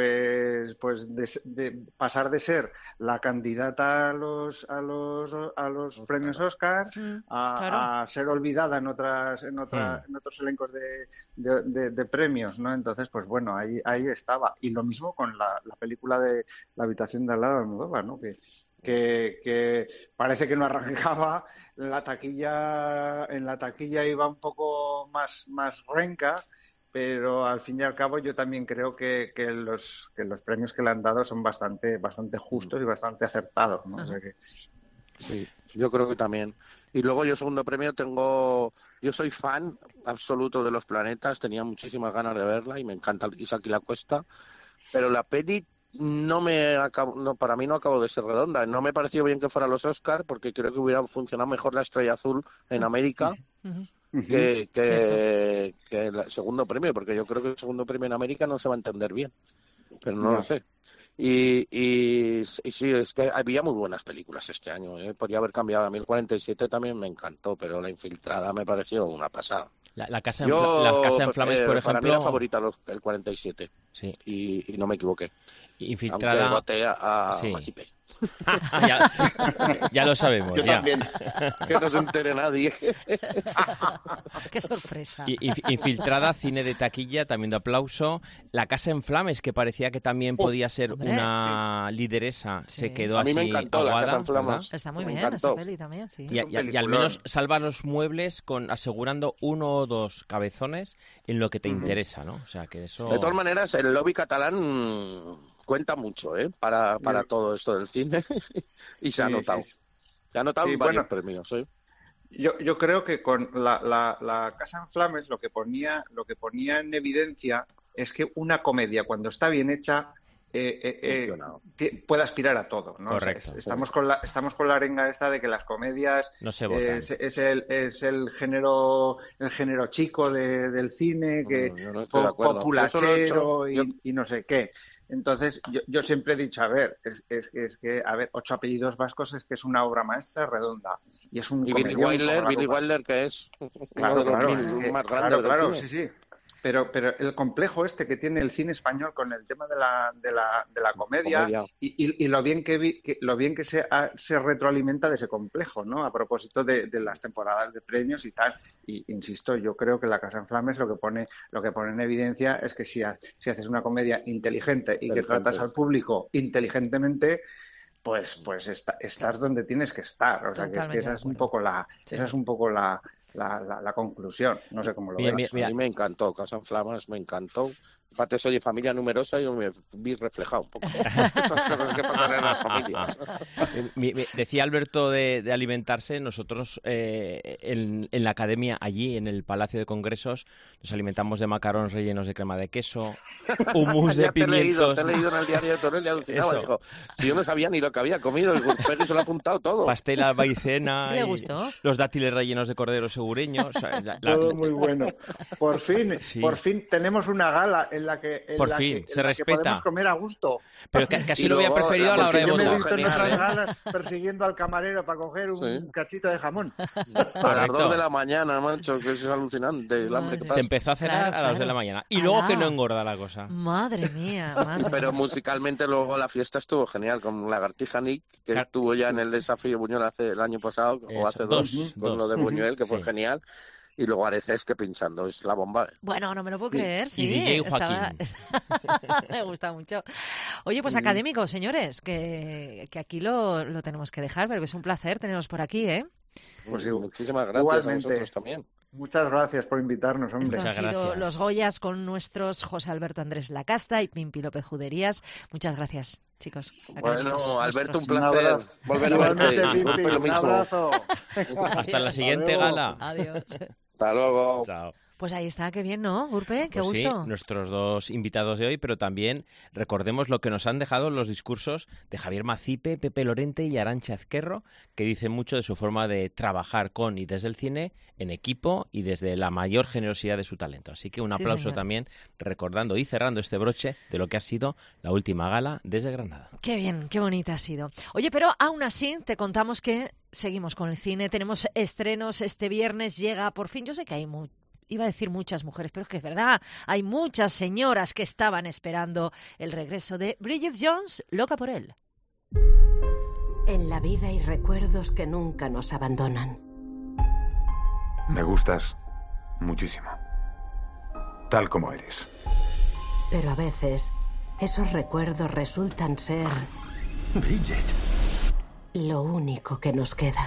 pues pues de, de pasar de ser la candidata a los a los a los premios Oscar mm, a, claro. a ser olvidada en otras en otras mm. en otros elencos de, de, de, de premios, ¿no? Entonces, pues bueno, ahí ahí estaba. Y lo mismo con la, la película de La habitación de al lado de Almodóvar, ¿no? Que Que, que parece que no arrancaba, la taquilla, en la taquilla iba un poco más, más renca, pero al fin y al cabo yo también creo que, que los que los premios que le han dado son bastante, bastante justos y bastante acertados, ¿no? O sea que... Sí, yo creo que también. Y luego yo segundo premio tengo, yo soy fan absoluto de Los Planetas, tenía muchísimas ganas de verla y me encanta Isaac y la Cuesta, pero la peli no me acabo, no, para mí no acabó de ser redonda. No me pareció bien que fuera los Oscar porque creo que hubiera funcionado mejor La Estrella Azul en América uh-huh. que, que, que el segundo premio, porque yo creo que el segundo premio en América no se va a entender bien, pero no, no. lo sé. Y, y, y sí, es que había muy buenas películas este año, ¿eh? Podría haber cambiado. A mí el cuarenta y siete también me encantó, pero La Infiltrada me pareció una pasada. La, la, casa, en Yo, Fla- la casa en Flames, eh, por ejemplo... Para mí la favorita, los- el cuarenta y siete. Sí. Y, y no me equivoqué. Infiltrada... Aunque voté a, a Sí. Macipe. ya, ya lo sabemos, Yo ya. también. Que no se entere nadie. Qué sorpresa. Y- inf- Infiltrada, cine de taquilla, también de aplauso. La Casa en Flames, que parecía que también podía ser hombre. una lideresa, Sí. se quedó A mí así me encantó La aguada, Casa en Flames. ¿verdad? Está muy Me bien encantó. esa peli también, sí. Y, a- y a- y al menos salva los muebles con asegurando uno o dos cabezones en lo que te Ujú. interesa, ¿no? O sea, que eso... De todas maneras, el lobby catalán mm, cuenta mucho, ¿eh? Para, para Yo- todo esto del cine. Y se ha Sí, notado. sí, sí. Se ha notado Sí, en varios bueno. premios, ¿eh? Yo, yo creo que con la, la, la Casa en Flames lo que ponía, lo que ponía en evidencia es que una comedia, cuando está bien hecha, eh, eh, eh, Funcionado. ti- puede aspirar a todo, ¿no? O sea, Correcto. es- estamos con la, estamos con la arenga esta de que las comedias No se eh, votan. es, es el, es el género, el género chico de- del cine, que No, yo no estoy de po- acuerdo. Yo solo he hecho- populachero y, yo- y no sé qué. Entonces, yo, yo siempre he dicho, a ver, es, es, es que, a ver, Ocho apellidos vascos es que es una obra maestra redonda. Y es un Y Billy comedión Wilder, como la Billy copa. Wilder, que es Claro, uno de los claro, mil es que- más claro, grandes claro, del sí, cine. sí. Pero, pero el complejo este que tiene el cine español con el tema de la, de la, de la comedia, Comedia. Y, y, y lo bien que, vi- que lo bien que se, a- se retroalimenta de ese complejo, ¿no? A propósito de, de las temporadas de premios y tal. Y insisto, yo creo que La Casa en Flames lo que pone, lo que pone en evidencia es que si, ha- si haces una comedia inteligente y que Inteligente. tratas al público inteligentemente, pues, pues está- estás donde tienes que estar. O sea, que, es que Totalmente esa de es un acuerdo. poco la, Sí. esa es un poco la, la, la, la conclusión. No sé cómo lo Mira, veis. mira, A mí me encantó, Casa en Flamas, me encantó. Aparte soy de familia numerosa y yo me vi reflejado un poco. Esas cosas que pasan en las familias. Eh, mi- mi- decía Alberto de, de alimentarse, nosotros eh, en, en la academia, allí en el Palacio de Congresos, nos alimentamos de macarrones rellenos de crema de queso, humus de Ya te he leído, pimientos, te he leído en el diario de Torel y alucinaba. Eso. Digo, si yo no sabía ni lo que había comido, el Gurperi se lo ha apuntado todo. pastel a baicena, ¿Le y gustó? los dátiles rellenos de cordero segureño. O sea, la- la- Todo muy bueno. Por fin, Sí. por fin tenemos una gala en la que, en Por la fin, que, en se la que respeta. podemos comer a gusto. pero ca- casi Y lo hubiera luego preferido la a la hora de Yo me he Bueno, visto en genial, otras ¿eh? galas persiguiendo al camarero para coger un Sí. cachito de jamón. A las Correcto. dos de la mañana, macho, que es alucinante el hambre que Madre. Se pasa. empezó a cenar Claro, a las dos de la claro. mañana. Y luego Alá. que no engorda la cosa. Madre mía, madre Pero mía. musicalmente luego la fiesta estuvo genial con Lagartija Nick, que Claro. estuvo ya en el desafío Buñuel hace el año pasado, Eso, o hace dos, dos, con dos. lo de Buñuel, que fue Sí. genial. Y luego Areces, que pinchando, es la bomba. Bueno, no me lo puedo creer, sí. D J estaba- Joaquín. me gusta mucho. Oye, pues académicos, señores, que, que aquí lo, lo tenemos que dejar, pero es un placer teneros por aquí, ¿eh? Pues sí, Muchísimas gracias igualmente. a vosotros también. Muchas gracias por invitarnos, hombre. Esto han Muchas sido gracias. los Goyas con nuestros José Alberto Andrés Lacasta y Pimpi López Juderías. Muchas gracias, chicos. Bueno, académicos Alberto, un nuestros. Un placer abrazo. volver a Igualmente, verte. Pimpi, Lo un mismo. abrazo. Hasta la Adiós. siguiente luego. gala. Adiós. Hasta luego. Chao. Pues ahí está, qué bien, ¿no, Urpe? Qué Pues sí, gusto. nuestros dos invitados de hoy, pero también recordemos lo que nos han dejado los discursos de Javier Macipe, Pepe Lorente y Arantxa Ezquerro, que dicen mucho de su forma de trabajar con y desde el cine, en equipo y desde la mayor generosidad de su talento. Así que un Sí, aplauso señor. también, recordando y cerrando este broche de lo que ha sido la última gala desde Granada. Qué bien, qué bonita ha sido. Oye, pero aún así te contamos que seguimos con el cine, tenemos estrenos, este viernes llega por fin, yo sé que hay mu- iba a decir muchas mujeres, pero es que es verdad, hay muchas señoras que estaban esperando el regreso de Bridget Jones, loca por él. En la vida hay recuerdos que nunca nos abandonan. Me gustas muchísimo. Tal como eres. Pero a veces, esos recuerdos resultan ser Bridget. lo único que nos queda.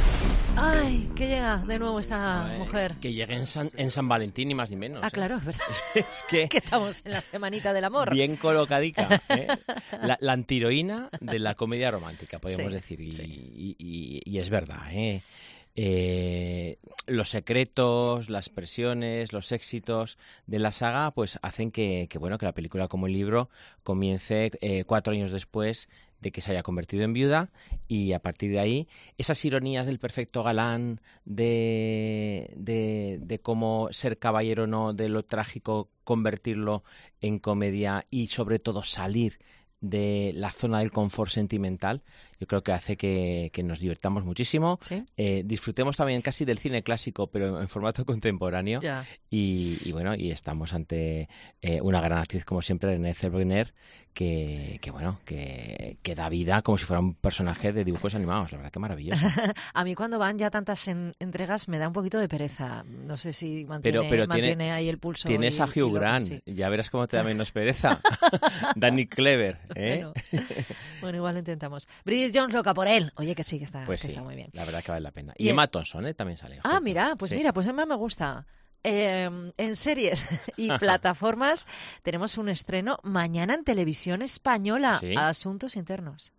Ay, que llega de nuevo esta mujer. Que llegue en San, en San Valentín, ni más ni menos. Ah, ¿eh? claro, es verdad. Es que... que estamos en la semanita del amor. Bien colocadica, ¿eh? La, la antiheroína de la comedia romántica, podemos Sí, decir. Y, sí. y- y- y es verdad, ¿eh? Eh, los secretos, las presiones, los éxitos de la saga, pues hacen que, que, bueno, que la película como el libro comience eh, cuatro años después de que se haya convertido en viuda, y a partir de ahí esas ironías del perfecto galán, de, de, de cómo ser caballero no, de lo trágico convertirlo en comedia y sobre todo salir de la zona del confort sentimental, yo creo que hace que, que nos divertamos muchísimo. ¿Sí? Eh, disfrutemos también casi del cine clásico, pero en formato contemporáneo. Ya. Y, y bueno, y estamos ante eh, una gran actriz, como siempre, Renée Zellweger, que, que bueno, que, que da vida como si fuera un personaje de dibujos animados. La verdad que maravilloso. A mí cuando van ya tantas en, entregas me da un poquito de pereza. No sé si mantiene, pero, pero mantiene tiene, ahí el pulso. Tienes y, a Hugh Grant, sí. ya verás cómo te da menos pereza. Danny Clever, ¿eh? Bueno, bueno, igual lo intentamos. Bridget Jones, loca por él. Oye, que sí, que está, pues que sí, está muy bien. La verdad que vale la pena. Y, y el... Emma Thompson, ¿eh? También sale. Ah, mira, pues sí. mira, pues a mí me gusta. Eh, en series y plataformas tenemos un estreno mañana en Televisión Española. ¿Sí? Asuntos Internos.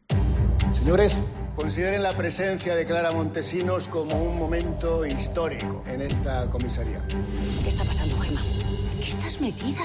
Señores, consideren la presencia de Clara Montesinos como un momento histórico en esta comisaría. ¿Qué está pasando, Gemma? ¿Qué estás metida?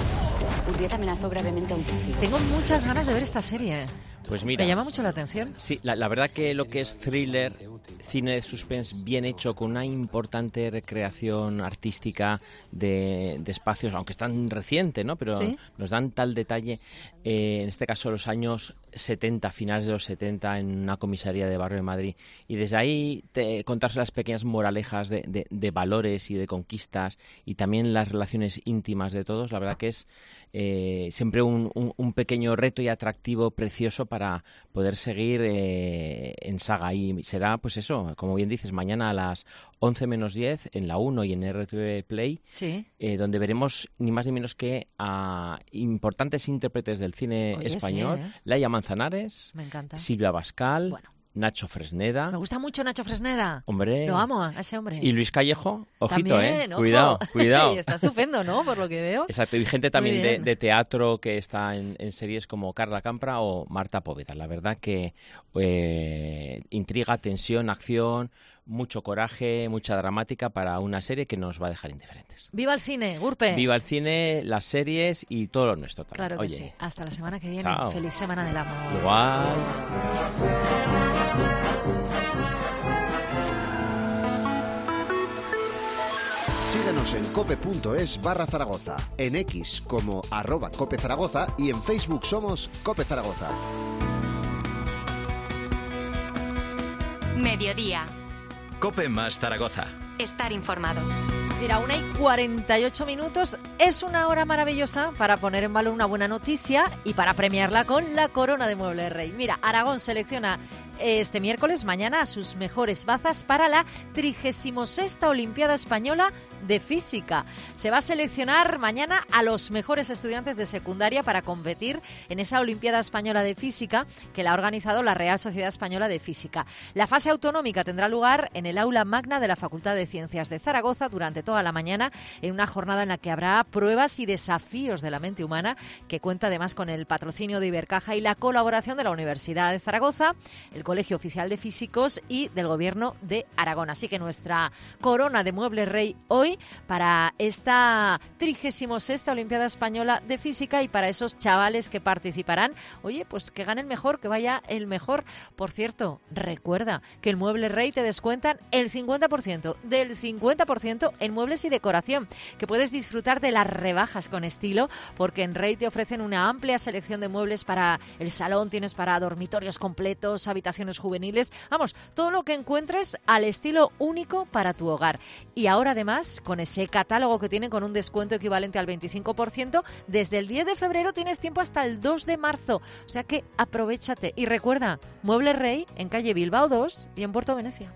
Urbieta amenazó gravemente a un testigo. Tengo muchas ganas de ver esta serie. Pues mira, me llama mucho la atención. Sí, la, la verdad que lo que es thriller, cine de suspense bien hecho, con una importante recreación artística de, de espacios, aunque es tan reciente, ¿no? Pero ¿sí? Nos dan tal detalle, eh, en este caso los años setenta, finales de los setenta, en una comisaría de barrio de Madrid, y desde ahí te, contarse las pequeñas moralejas de, de, de valores y de conquistas, y también las relaciones íntimas de todos. La verdad que es eh, siempre un, un, un pequeño reto y atractivo precioso para poder seguir eh, en saga. Y será, pues eso, como bien dices, mañana a las once menos diez en la uno y en R T V Play, sí. eh, donde veremos ni más ni menos que a importantes intérpretes del cine Oye, español. Sí, ¿eh? Laia Manzanares, me encanta. Silvia Bascal, bueno. Nacho Fresneda. Me gusta mucho Nacho Fresneda. Hombre. Lo amo a ese hombre. Y Luis Callejo, ojito, también, eh. Ojo. Cuidado, cuidado. Y está estupendo, ¿no? Por lo que veo. Exacto, y gente también de, de teatro que está en, en series como Carla Campra o Marta Poveda. La verdad que eh, intriga, tensión, acción, mucho coraje, mucha dramática para una serie que nos va a dejar indiferentes. ¡Viva el cine, Gurpe! ¡Viva el cine, las series y todo lo nuestro también! Claro que Oye. sí. Hasta la semana que viene. Chao. Feliz Semana del Amor. Igual. Síguenos en cope.es barra Zaragoza, en X como arroba Cope Zaragoza y en Facebook somos Cope Zaragoza. Mediodía. Cope más Zaragoza. Estar informado. Mira, una y cuarenta y ocho minutos es una hora maravillosa para poner en valor una buena noticia y para premiarla con la Corona de Muebles Rey. Mira, Aragón selecciona este miércoles, mañana, a sus mejores bazas para la trigésima sexta Olimpiada Española de Física. Se va a seleccionar mañana a los mejores estudiantes de secundaria para competir en esa Olimpiada Española de Física que la ha organizado la Real Sociedad Española de Física. La fase autonómica tendrá lugar en el aula magna de la Facultad de Ciencias de Zaragoza durante toda la mañana, en una jornada en la que habrá pruebas y desafíos de la mente humana, que cuenta además con el patrocinio de Ibercaja y la colaboración de la Universidad de Zaragoza, el Colegio Oficial de Físicos y del Gobierno de Aragón. Así que nuestra Corona de Muebles Rey hoy para esta trigésima sexta Olimpiada Española de Física y para esos chavales que participarán. Oye, pues que gane el mejor, que vaya el mejor. Por cierto, recuerda que en Muebles Rey te descuentan el cincuenta por ciento del cincuenta por ciento en muebles y decoración, que puedes disfrutar de las rebajas con estilo, porque en Rey te ofrecen una amplia selección de muebles para el salón, tienes para dormitorios completos, habitaciones juveniles, vamos, todo lo que encuentres al estilo único para tu hogar. Y ahora además, con ese catálogo que tienen con un descuento equivalente al veinticinco por ciento, desde el diez de febrero tienes tiempo hasta el dos de marzo, o sea que aprovéchate. Y recuerda, Muebles Rey en calle Bilbao dos y en Puerto Venecia.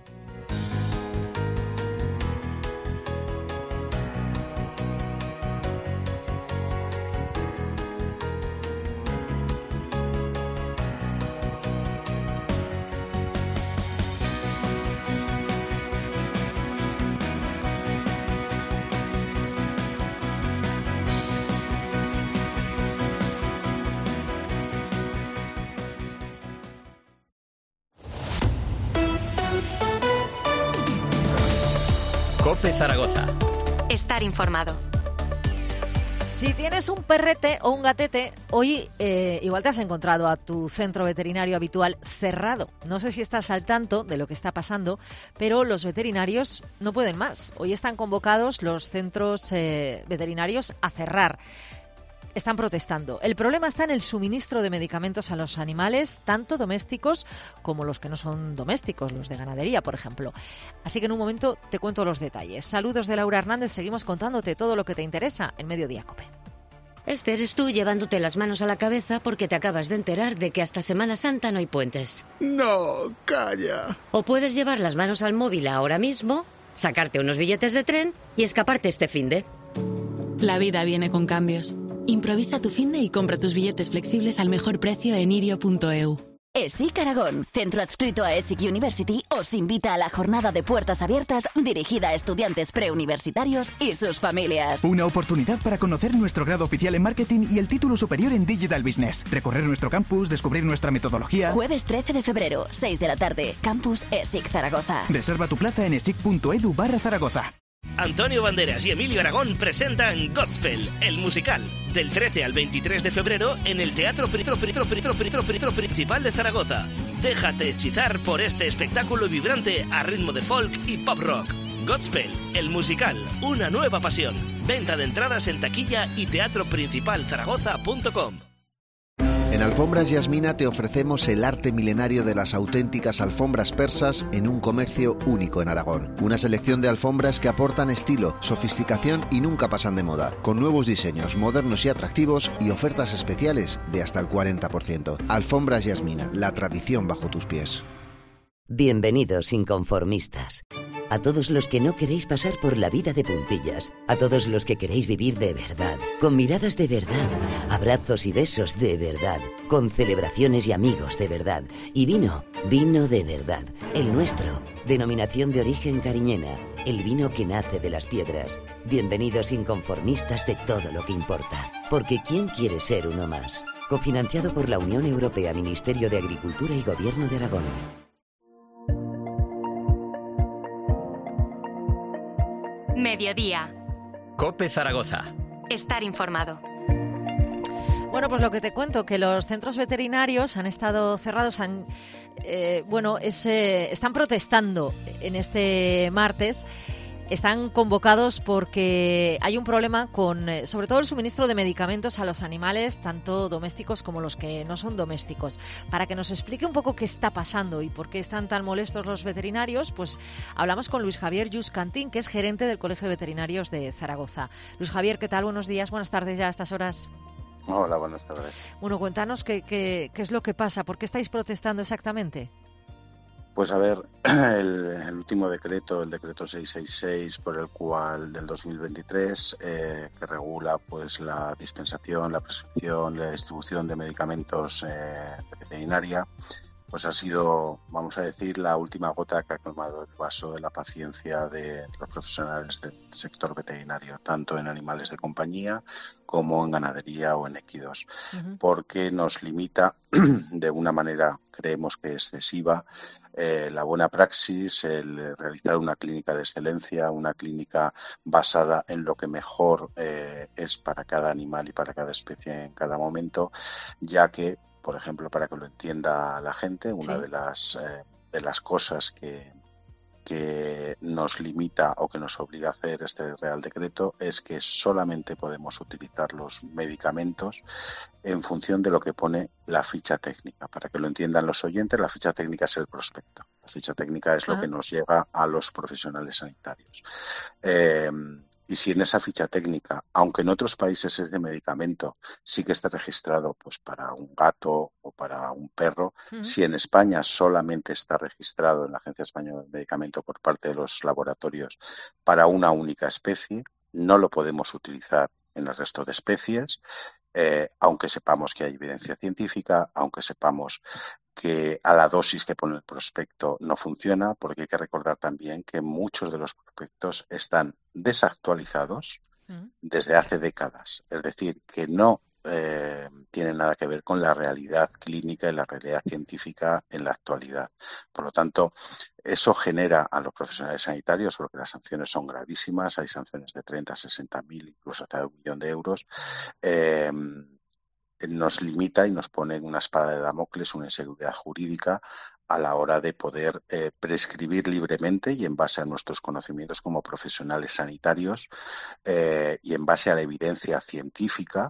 Cope Zaragoza. Estar informado. Si tienes un perrete o un gatete, hoy eh, igual te has encontrado a tu centro veterinario habitual cerrado. No sé si estás al tanto de lo que está pasando, pero los veterinarios no pueden más. Hoy están convocados los centros eh, veterinarios a cerrar. están protestando. El problema está en el suministro de medicamentos a los animales, tanto domésticos como los que no son domésticos, los de ganadería, por ejemplo. Así que en un momento te cuento los detalles. Saludos de Laura Hernández, seguimos contándote todo lo que te interesa en Mediodía COPE. Este eres tú llevándote las manos a la cabeza porque te acabas de enterar de que hasta Semana Santa no hay puentes. No, calla. O puedes llevar las manos al móvil ahora mismo, sacarte unos billetes de tren y escaparte este finde. La vida viene con cambios. Improvisa tu finde y compra tus billetes flexibles al mejor precio en irio punto e u. ESIC Aragón, centro adscrito a ESIC University, os invita a la jornada de puertas abiertas dirigida a estudiantes preuniversitarios y sus familias. Una oportunidad para conocer nuestro grado oficial en marketing y el título superior en Digital Business. Recorrer nuestro campus, descubrir nuestra metodología. Jueves trece de febrero, seis de la tarde, Campus ESIC Zaragoza. Reserva tu plaza en esic.edu barra Zaragoza. Antonio Banderas y Emilio Aragón presentan Godspell, el musical, del trece al veintitrés de febrero en el Teatro Pritro, Pritro, Pritro, Pritro, Pritro Principal de Zaragoza. Déjate hechizar por este espectáculo vibrante a ritmo de folk y pop rock. Godspell, el musical, una nueva pasión. Venta de entradas en taquilla y teatro principal zaragoza punto com. En Alfombras Yasmina te ofrecemos el arte milenario de las auténticas alfombras persas en un comercio único en Aragón. Una selección de alfombras que aportan estilo, sofisticación y nunca pasan de moda, con nuevos diseños modernos y atractivos y ofertas especiales de hasta el cuarenta por ciento. Alfombras Yasmina, la tradición bajo tus pies. Bienvenidos inconformistas. A todos los que no queréis pasar por la vida de puntillas, a todos los que queréis vivir de verdad, con miradas de verdad, abrazos y besos de verdad, con celebraciones y amigos de verdad, y vino, vino de verdad, el nuestro, denominación de origen cariñena, el vino que nace de las piedras. Bienvenidos inconformistas de todo lo que importa, porque ¿quién quiere ser uno más? Cofinanciado por la Unión Europea, Ministerio de Agricultura y Gobierno de Aragón. Mediodía. COPE Zaragoza. Estar informado. Bueno, pues lo que te cuento, que los centros veterinarios han estado cerrados, han, eh, bueno, es, eh, están protestando en este martes. Están convocados porque hay un problema con, eh, sobre todo, el suministro de medicamentos a los animales, tanto domésticos como los que no son domésticos. Para que nos explique un poco qué está pasando y por qué están tan molestos los veterinarios, pues hablamos con Luis Javier Juscantín, que es gerente del Colegio de Veterinarios de Zaragoza. Luis Javier, ¿qué tal? Buenos días, buenas tardes ya a estas horas. Hola, buenas tardes. Bueno, cuéntanos qué, qué, qué es lo que pasa, ¿por qué estáis protestando exactamente? Pues a ver, el, el último decreto, el decreto seiscientos sesenta y seis, por el cual del dos mil veintitrés, eh, que regula pues la dispensación, la prescripción, la distribución de medicamentos eh, de veterinaria, pues ha sido, vamos a decir, la última gota que ha colmado el vaso de la paciencia de los profesionales del sector veterinario, tanto en animales de compañía como en ganadería o en equidos, uh-huh. porque nos limita de una manera, creemos que excesiva, eh, la buena praxis, el realizar una clínica de excelencia, una clínica basada en lo que mejor eh, es para cada animal y para cada especie en cada momento, ya que, por ejemplo, para que lo entienda la gente, una sí. de las eh, de las cosas que, que nos limita o que nos obliga a hacer este Real Decreto es que solamente podemos utilizar los medicamentos en función de lo que pone la ficha técnica. Para que lo entiendan los oyentes, la ficha técnica es el prospecto. La ficha técnica es lo ah. que nos llega a los profesionales sanitarios. Eh, Y si en esa ficha técnica, aunque en otros países es de medicamento, sí que está registrado pues para un gato o para un perro, uh-huh. si en España solamente está registrado en la Agencia Española del Medicamento por parte de los laboratorios para una única especie, no lo podemos utilizar en el resto de especies, eh, aunque sepamos que hay evidencia científica, aunque sepamos que a la dosis que pone el prospecto no funciona, porque hay que recordar también que muchos de los prospectos están desactualizados mm. desde hace décadas. Es decir, que no eh, tienen nada que ver con la realidad clínica y la realidad científica en la actualidad. Por lo tanto, eso genera a los profesionales sanitarios, porque las sanciones son gravísimas, hay sanciones de treinta, sesenta mil, incluso hasta un millón de euros, eh, nos limita y nos pone en una espada de Damocles, una inseguridad jurídica a la hora de poder eh, prescribir libremente y en base a nuestros conocimientos como profesionales sanitarios eh, y en base a la evidencia científica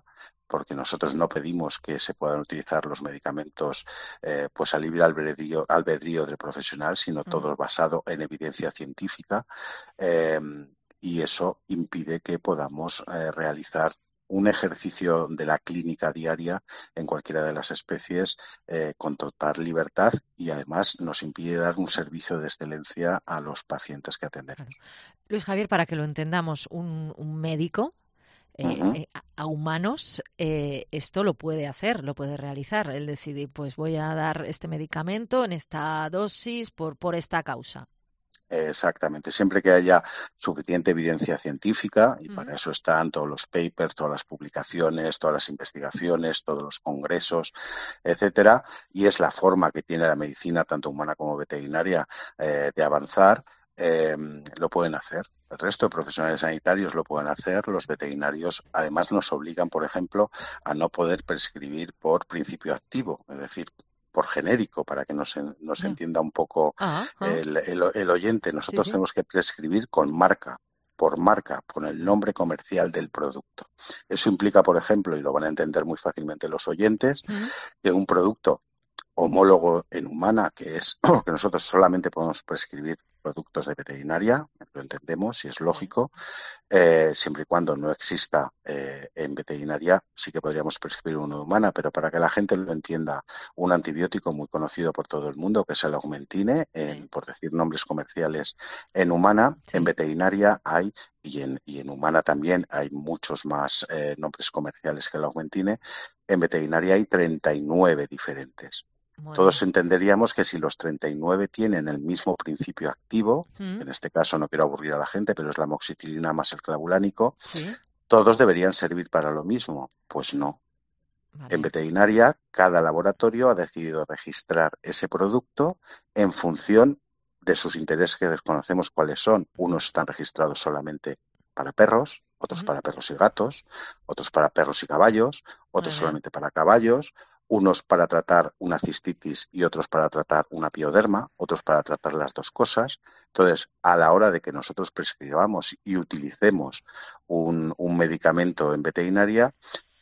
porque nosotros no pedimos que se puedan utilizar los medicamentos eh, pues a libre albedrío, albedrío del profesional, sino todo basado en evidencia científica, eh, y eso impide que podamos eh, realizar un ejercicio de la clínica diaria en cualquiera de las especies eh, con total libertad, y además nos impide dar un servicio de excelencia a los pacientes que atendemos. Claro. Luis Javier, para que lo entendamos, un, un médico eh, Uh-huh. eh, a humanos eh, esto lo puede hacer, lo puede realizar. Él decide, pues voy a dar este medicamento en esta dosis por, por esta causa. Exactamente, siempre que haya suficiente evidencia científica, y Uh-huh. para eso están todos los papers, todas las publicaciones, todas las investigaciones, todos los congresos, etcétera, y es la forma que tiene la medicina, tanto humana como veterinaria, eh, de avanzar, eh, lo pueden hacer. El resto de profesionales sanitarios lo pueden hacer, los veterinarios además nos obligan, por ejemplo, a no poder prescribir por principio activo, es decir, por genérico, para que nos, nos entienda un poco Ah, ah. el, el, el oyente. Nosotros Sí, sí. tenemos que prescribir con marca, por marca, con el nombre comercial del producto. Eso implica, por ejemplo, y lo van a entender muy fácilmente los oyentes, Ujú. que un producto homólogo en humana, que es que nosotros solamente podemos prescribir productos de veterinaria, lo entendemos y es lógico, eh, siempre y cuando no exista eh, en veterinaria, sí que podríamos prescribir uno humana, pero para que la gente lo entienda, un antibiótico muy conocido por todo el mundo, que es el Augmentine, en, Sí. por decir nombres comerciales, en humana, Sí. en veterinaria hay, y en, y en humana también hay muchos más eh, nombres comerciales que el Augmentine, en veterinaria hay treinta y nueve diferentes. Bueno. Todos entenderíamos que si los treinta y nueve tienen el mismo principio activo, Mm. en este caso no quiero aburrir a la gente, pero es la amoxicilina más el clavulánico, Sí. todos deberían servir para lo mismo. Pues no. Vale. En veterinaria, cada laboratorio ha decidido registrar ese producto en función de sus intereses, que desconocemos cuáles son. Unos están registrados solamente para perros, otros Ujú. para perros y gatos, otros para perros y caballos, otros Ajá. solamente para caballos, unos para tratar una cistitis y otros para tratar una pioderma, otros para tratar las dos cosas. Entonces, a la hora de que nosotros prescribamos y utilicemos un, un medicamento en veterinaria,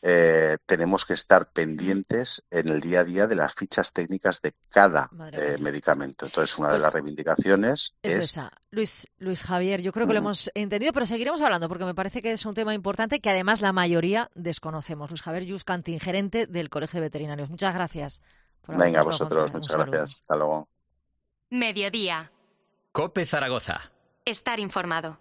eh, tenemos que estar pendientes en el día a día de las fichas técnicas de cada Madre eh, mía. medicamento. Entonces, una Pues de las reivindicaciones Es es... esa. Luis, Luis Javier, yo creo que lo Ujú. hemos entendido, pero seguiremos hablando porque me parece que es un tema importante que además la mayoría desconocemos. Luis Javier Yuscantin, gerente del Colegio de Veterinarios. Muchas gracias. por Venga, habérnoslo vosotros, contado. Un muchas saludo. gracias. Hasta luego. Mediodía. COPE Zaragoza. Estar informado.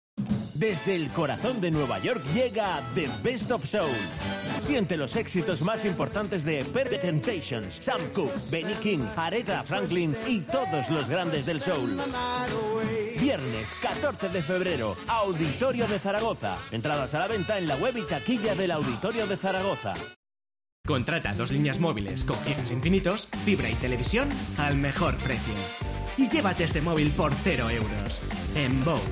Desde el corazón de Nueva York llega The Best of Soul. Siente los éxitos más importantes de The Temptations, Sam Cooke, Benny King, Aretha Franklin y todos los grandes del soul. Viernes catorce de febrero, Auditorio de Zaragoza. Entradas a la venta en la web y taquilla del Auditorio de Zaragoza. Contrata dos líneas móviles con gigas infinitos, fibra y televisión al mejor precio. Y llévate este móvil por cero euros. En Bow.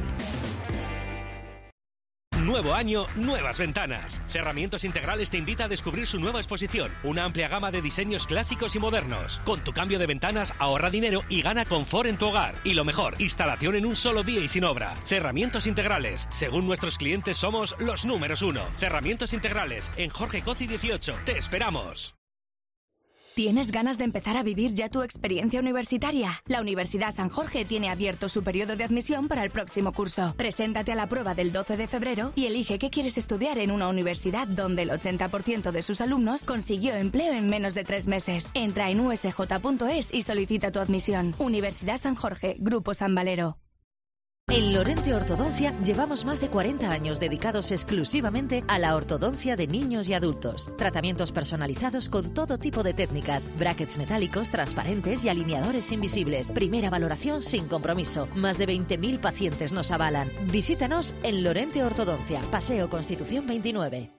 Nuevo año, nuevas ventanas. Cerramientos Integrales te invita a descubrir su nueva exposición. Una amplia gama de diseños clásicos y modernos. Con tu cambio de ventanas, ahorra dinero y gana confort en tu hogar. Y lo mejor, instalación en un solo día y sin obra. Cerramientos Integrales. Según nuestros clientes, somos los números uno. Cerramientos Integrales. En Jorge Coci dieciocho. Te esperamos. ¿Tienes ganas de empezar a vivir ya tu experiencia universitaria? La Universidad San Jorge tiene abierto su periodo de admisión para el próximo curso. Preséntate a la prueba del doce de febrero y elige qué quieres estudiar en una universidad donde el ochenta por ciento de sus alumnos consiguió empleo en menos de tres meses. Entra en u s j punto es y solicita tu admisión. Universidad San Jorge, Grupo San Valero. En Lorente Ortodoncia llevamos más de cuarenta años dedicados exclusivamente a la ortodoncia de niños y adultos. Tratamientos personalizados con todo tipo de técnicas, brackets metálicos, transparentes y alineadores invisibles. Primera valoración sin compromiso. Más de veinte mil pacientes nos avalan. Visítanos en Lorente Ortodoncia, Paseo Constitución veintinueve.